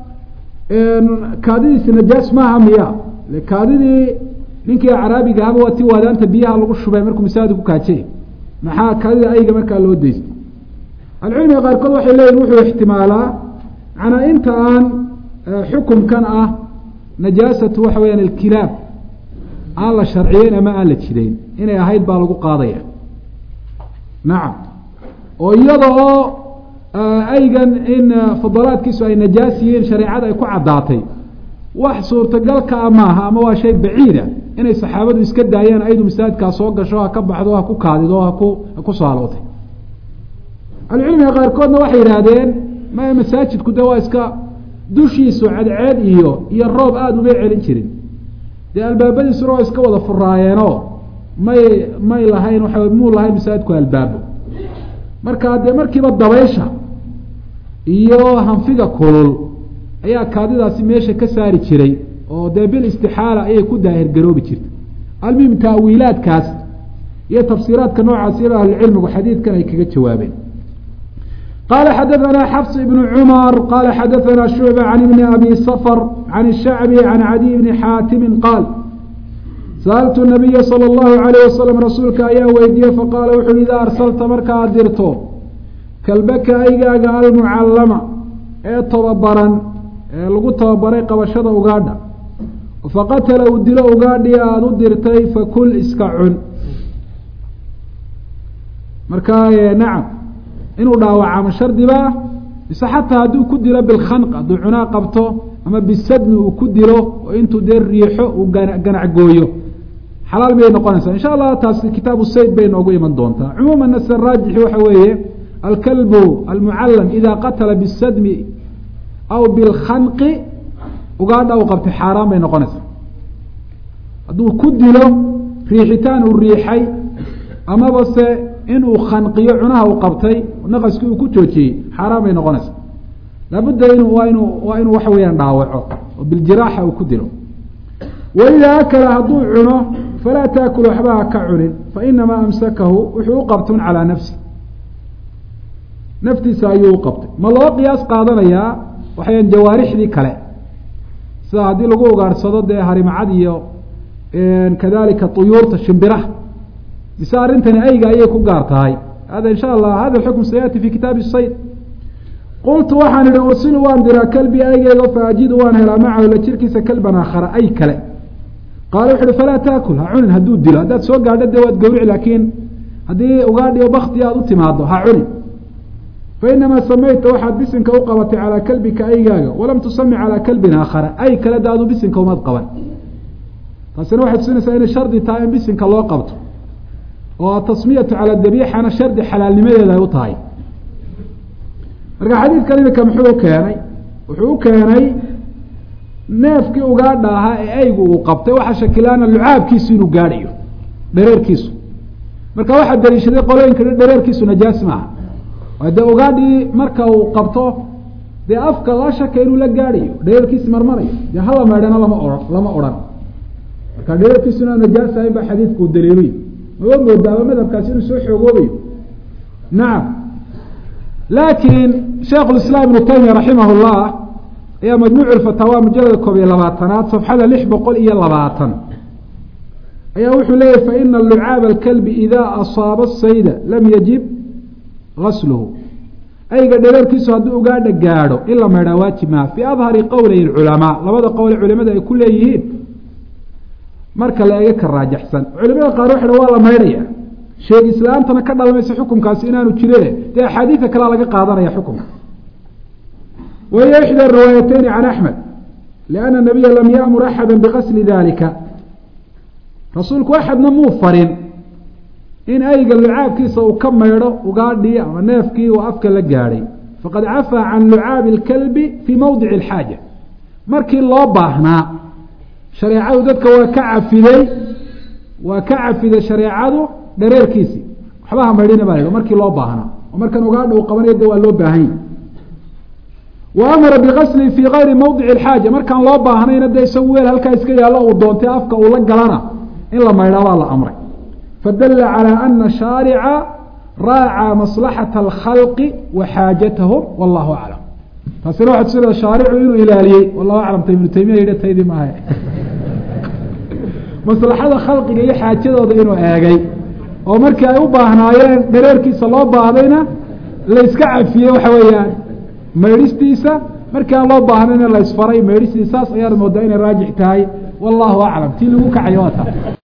kaadidiisi najaas maaha miya kaadidii ninkii acraabiga ahaba waa ti waadaanta biyaha lagu shubay markuu masaajidka ku kaajay maxaa kaadida ayga markaa loo daystay alcilmiga qaarkood waxay leeyihin wuxuu ixtimaalaa manaa inta aan xukumkan ah najaasatu waxa weyaan alkilaab aan la sharciyeyn ama aan la jidayn inay ahayd baa lagu qaadaya nacam oo iyada oo aygan in fadalaadkiisu ay najaas yihiin shareecada ay ku caddaatay wax suurtagalka a maaha ama waa shay baciida inay saxaabadu iska daayaan aydu masaajidkaa soo gasho ha ka baxdo ha ku kaadido haku ha ku saalootay ahlucilmiga qaarkoodna waxay yidhaahdeen ma masaajidku de waa iska dushiisu cadceed iyo iyo roob aada umay celin jirin dee albaabadiisuna waa iska wada furaayeenoo may may lahayn waxa muu lahayn masaajidku albaabo markaa dee markiiba dabaysha iyo hanfiga kulul ayaa kaadidaasi meesha ka saari jiray oo dee bil istixaala ayay ku daahir garoobi jirtay almuhim taawiilaadkaas iyo tafsiiraadka noocaas iyada ahlucilmigu xadiidkan ay kaga jawaabeen qala xadaثna xfs ibn cmar qala xadaثna shucba can ibni abi sfr can الshacbi can cadiy bni xaatimi qaal sa'altu nabiya salى اllahu عalayه wasalam rasuulka ayaa weydiiyey faqaala wuxuu idaa arsalta markaad dirto kalbaka aygaaga almucallama ee tobabaran ee lagu tababaray qabashada ugaadha faqatala uu dilo ugaadhii aada u dirtay fakul iska cun markaa nacam inuu dhaawacamo shardibaa mise xataa hadduu ku dilo bilkhanq hadduu cunaa qabto ama bisadmi uu ku dilo oo intuu dee riixo uu ganacgooyo xalaal miyay noqonaysaa insha allah taasi kitaabu sayd bay noogu iman doontaa cumuumanna sida raajixi waxa weeye alkalbu almucallam idaa qatala bisadmi aw bilkhanqi ugaadha uu qabtay xaaraan bay noqonaysaa hadduu ku dilo riixitaan uu riixay amaba se inuu khanqiyo cunaha uu qabtay naqaskii uu ku joojiyey xaaraan bay noqonaysaa laabudda inu waa inuu waa inuu waxa weeyaan dhaawaco oo biljiraaxa uu ku dilo waidaa akala hadduu cuno falaa taakul waxba ha ka cunin fainamaa amsakahu wuxuu u qabtun calaa nafsi naftiisa ayuu u qabtay ma loo qiyaas qaadanayaa waxayaan jawaarixdii kale sida haddii lagu ugaadhsado dee harimacad iyo kadalika tuyuurta shimbiraha mise arrintani ayga ayay ku gaar tahay hada insha allah hada xukm sayaati fi kitaabi sayd qultu waxaan idhi ursilu waan diraa kalbi aygeyga fa ajidu waan helaa macahu la jirkiisa kalban aakhara ay kale qaala wuxu uhi falaa taakul ha cunin hadduu dilo haddaad soo gaadho dee waad gawrici laakiin haddii ugaadhiyo bakti aada u timaado ha cunin fainamaa samayta waxaad bisinka u qabatay calaa kalbika aygaaga walam tusami calaa kalbin aakhara ay kale daadu bisinka umaad qaban taasina waxay tusinaysaa inay shardi tahay in bisinka loo qabto oo atasmiyatu cala dabiixana shardi xalaalnimadeeda ay u tahay marka xadiidkan imika muxuu u keenay wuxuu u keenay neefkii ugaadha ahaa ee aygu uu qabtay waxaa shakilaana lucaabkiisu inuu gaadhayo dhareerkiisu marka waxaa daliishaday qolooyinka dhareerkiisu najaas maaha dee ugaadhii marka uu qabto dee afka laa shaka inuu la gaadhayo dhareerkiisi marmarayo dee hala meedhana lama o lama odhan marka dhareerkiisu inaa najaas ahayn baa xadiidku u daliilay maba moodaaba madhabkaasi inuu soo xoogoobayo nacam laakiin sheikh lislaam ibnu taymiya raximah llah ayaa majmuuc fataawa mujalada koob iyo labaatanaad safxada lix boqol iyo labaatan ayaa wuxuu leeyahy faina lucaaba alkalbi idaa asaaba asayda lam yajib gasluhu ayga dhareerkiisu hadduu ugaadha gaadho in la maydhaa waajib maha fii adhari qowlay culamaa labada qowle culimada ay ku leeyihiin marka la eega ka raajaxsan culimada qaar waxay dhan waa la maydhaya sheeg islaamtana ka dhalmaysa xukunkaasi inaanu jirine dee axaadiida kalea laga qaadanaya xukunka wahiya ixdى riwaayateyni can axmed lianna nabiya lam yaamur axada bigasli dalika rasuulku axadna muu farin in ayga lucaabkiisa uu ka maydho ugaadhii ama neefkii uu afka la gaadhay faqad cafaa can lucaabi اlkalbi fii mawdici اlxaaja markii loo baahnaa shareecadu dadka waa ka cafiday waa ka cafiday shareecadu dhareerkiisii waxbaha maydhina baa la markii loo baahnaa oo markan ugaadha uu qabanayo de waa loo baahanya wa amara bigasli fii gayri mawdici اlxaaja markaan loo baahnayna dee isagu weel halkaa iska yaallo uu doontay afka uu la galana in la maydhaa baa la amray fadala calى ana shaarica raacaa maslaxaةa اlkhalqi wa xaajatahum wallahu aclam taasina waxaa tusina shaaricu inuu ilaaliyey wallahu aclam ta ibnu taymiya yidha taydii maaha maslaxada khalqiga iyo xaajadooda inuu eegay oo markii ay u baahnaayeen dhareerkiisa loo baahdayna la iska cafiyey waxa weeyaan maydhistiisa markii aan loo baahnayna la isfaray maydhistiisa saas ayaad moodaa inay raajix tahay wallahu aclam tii lagu kacayo waa taa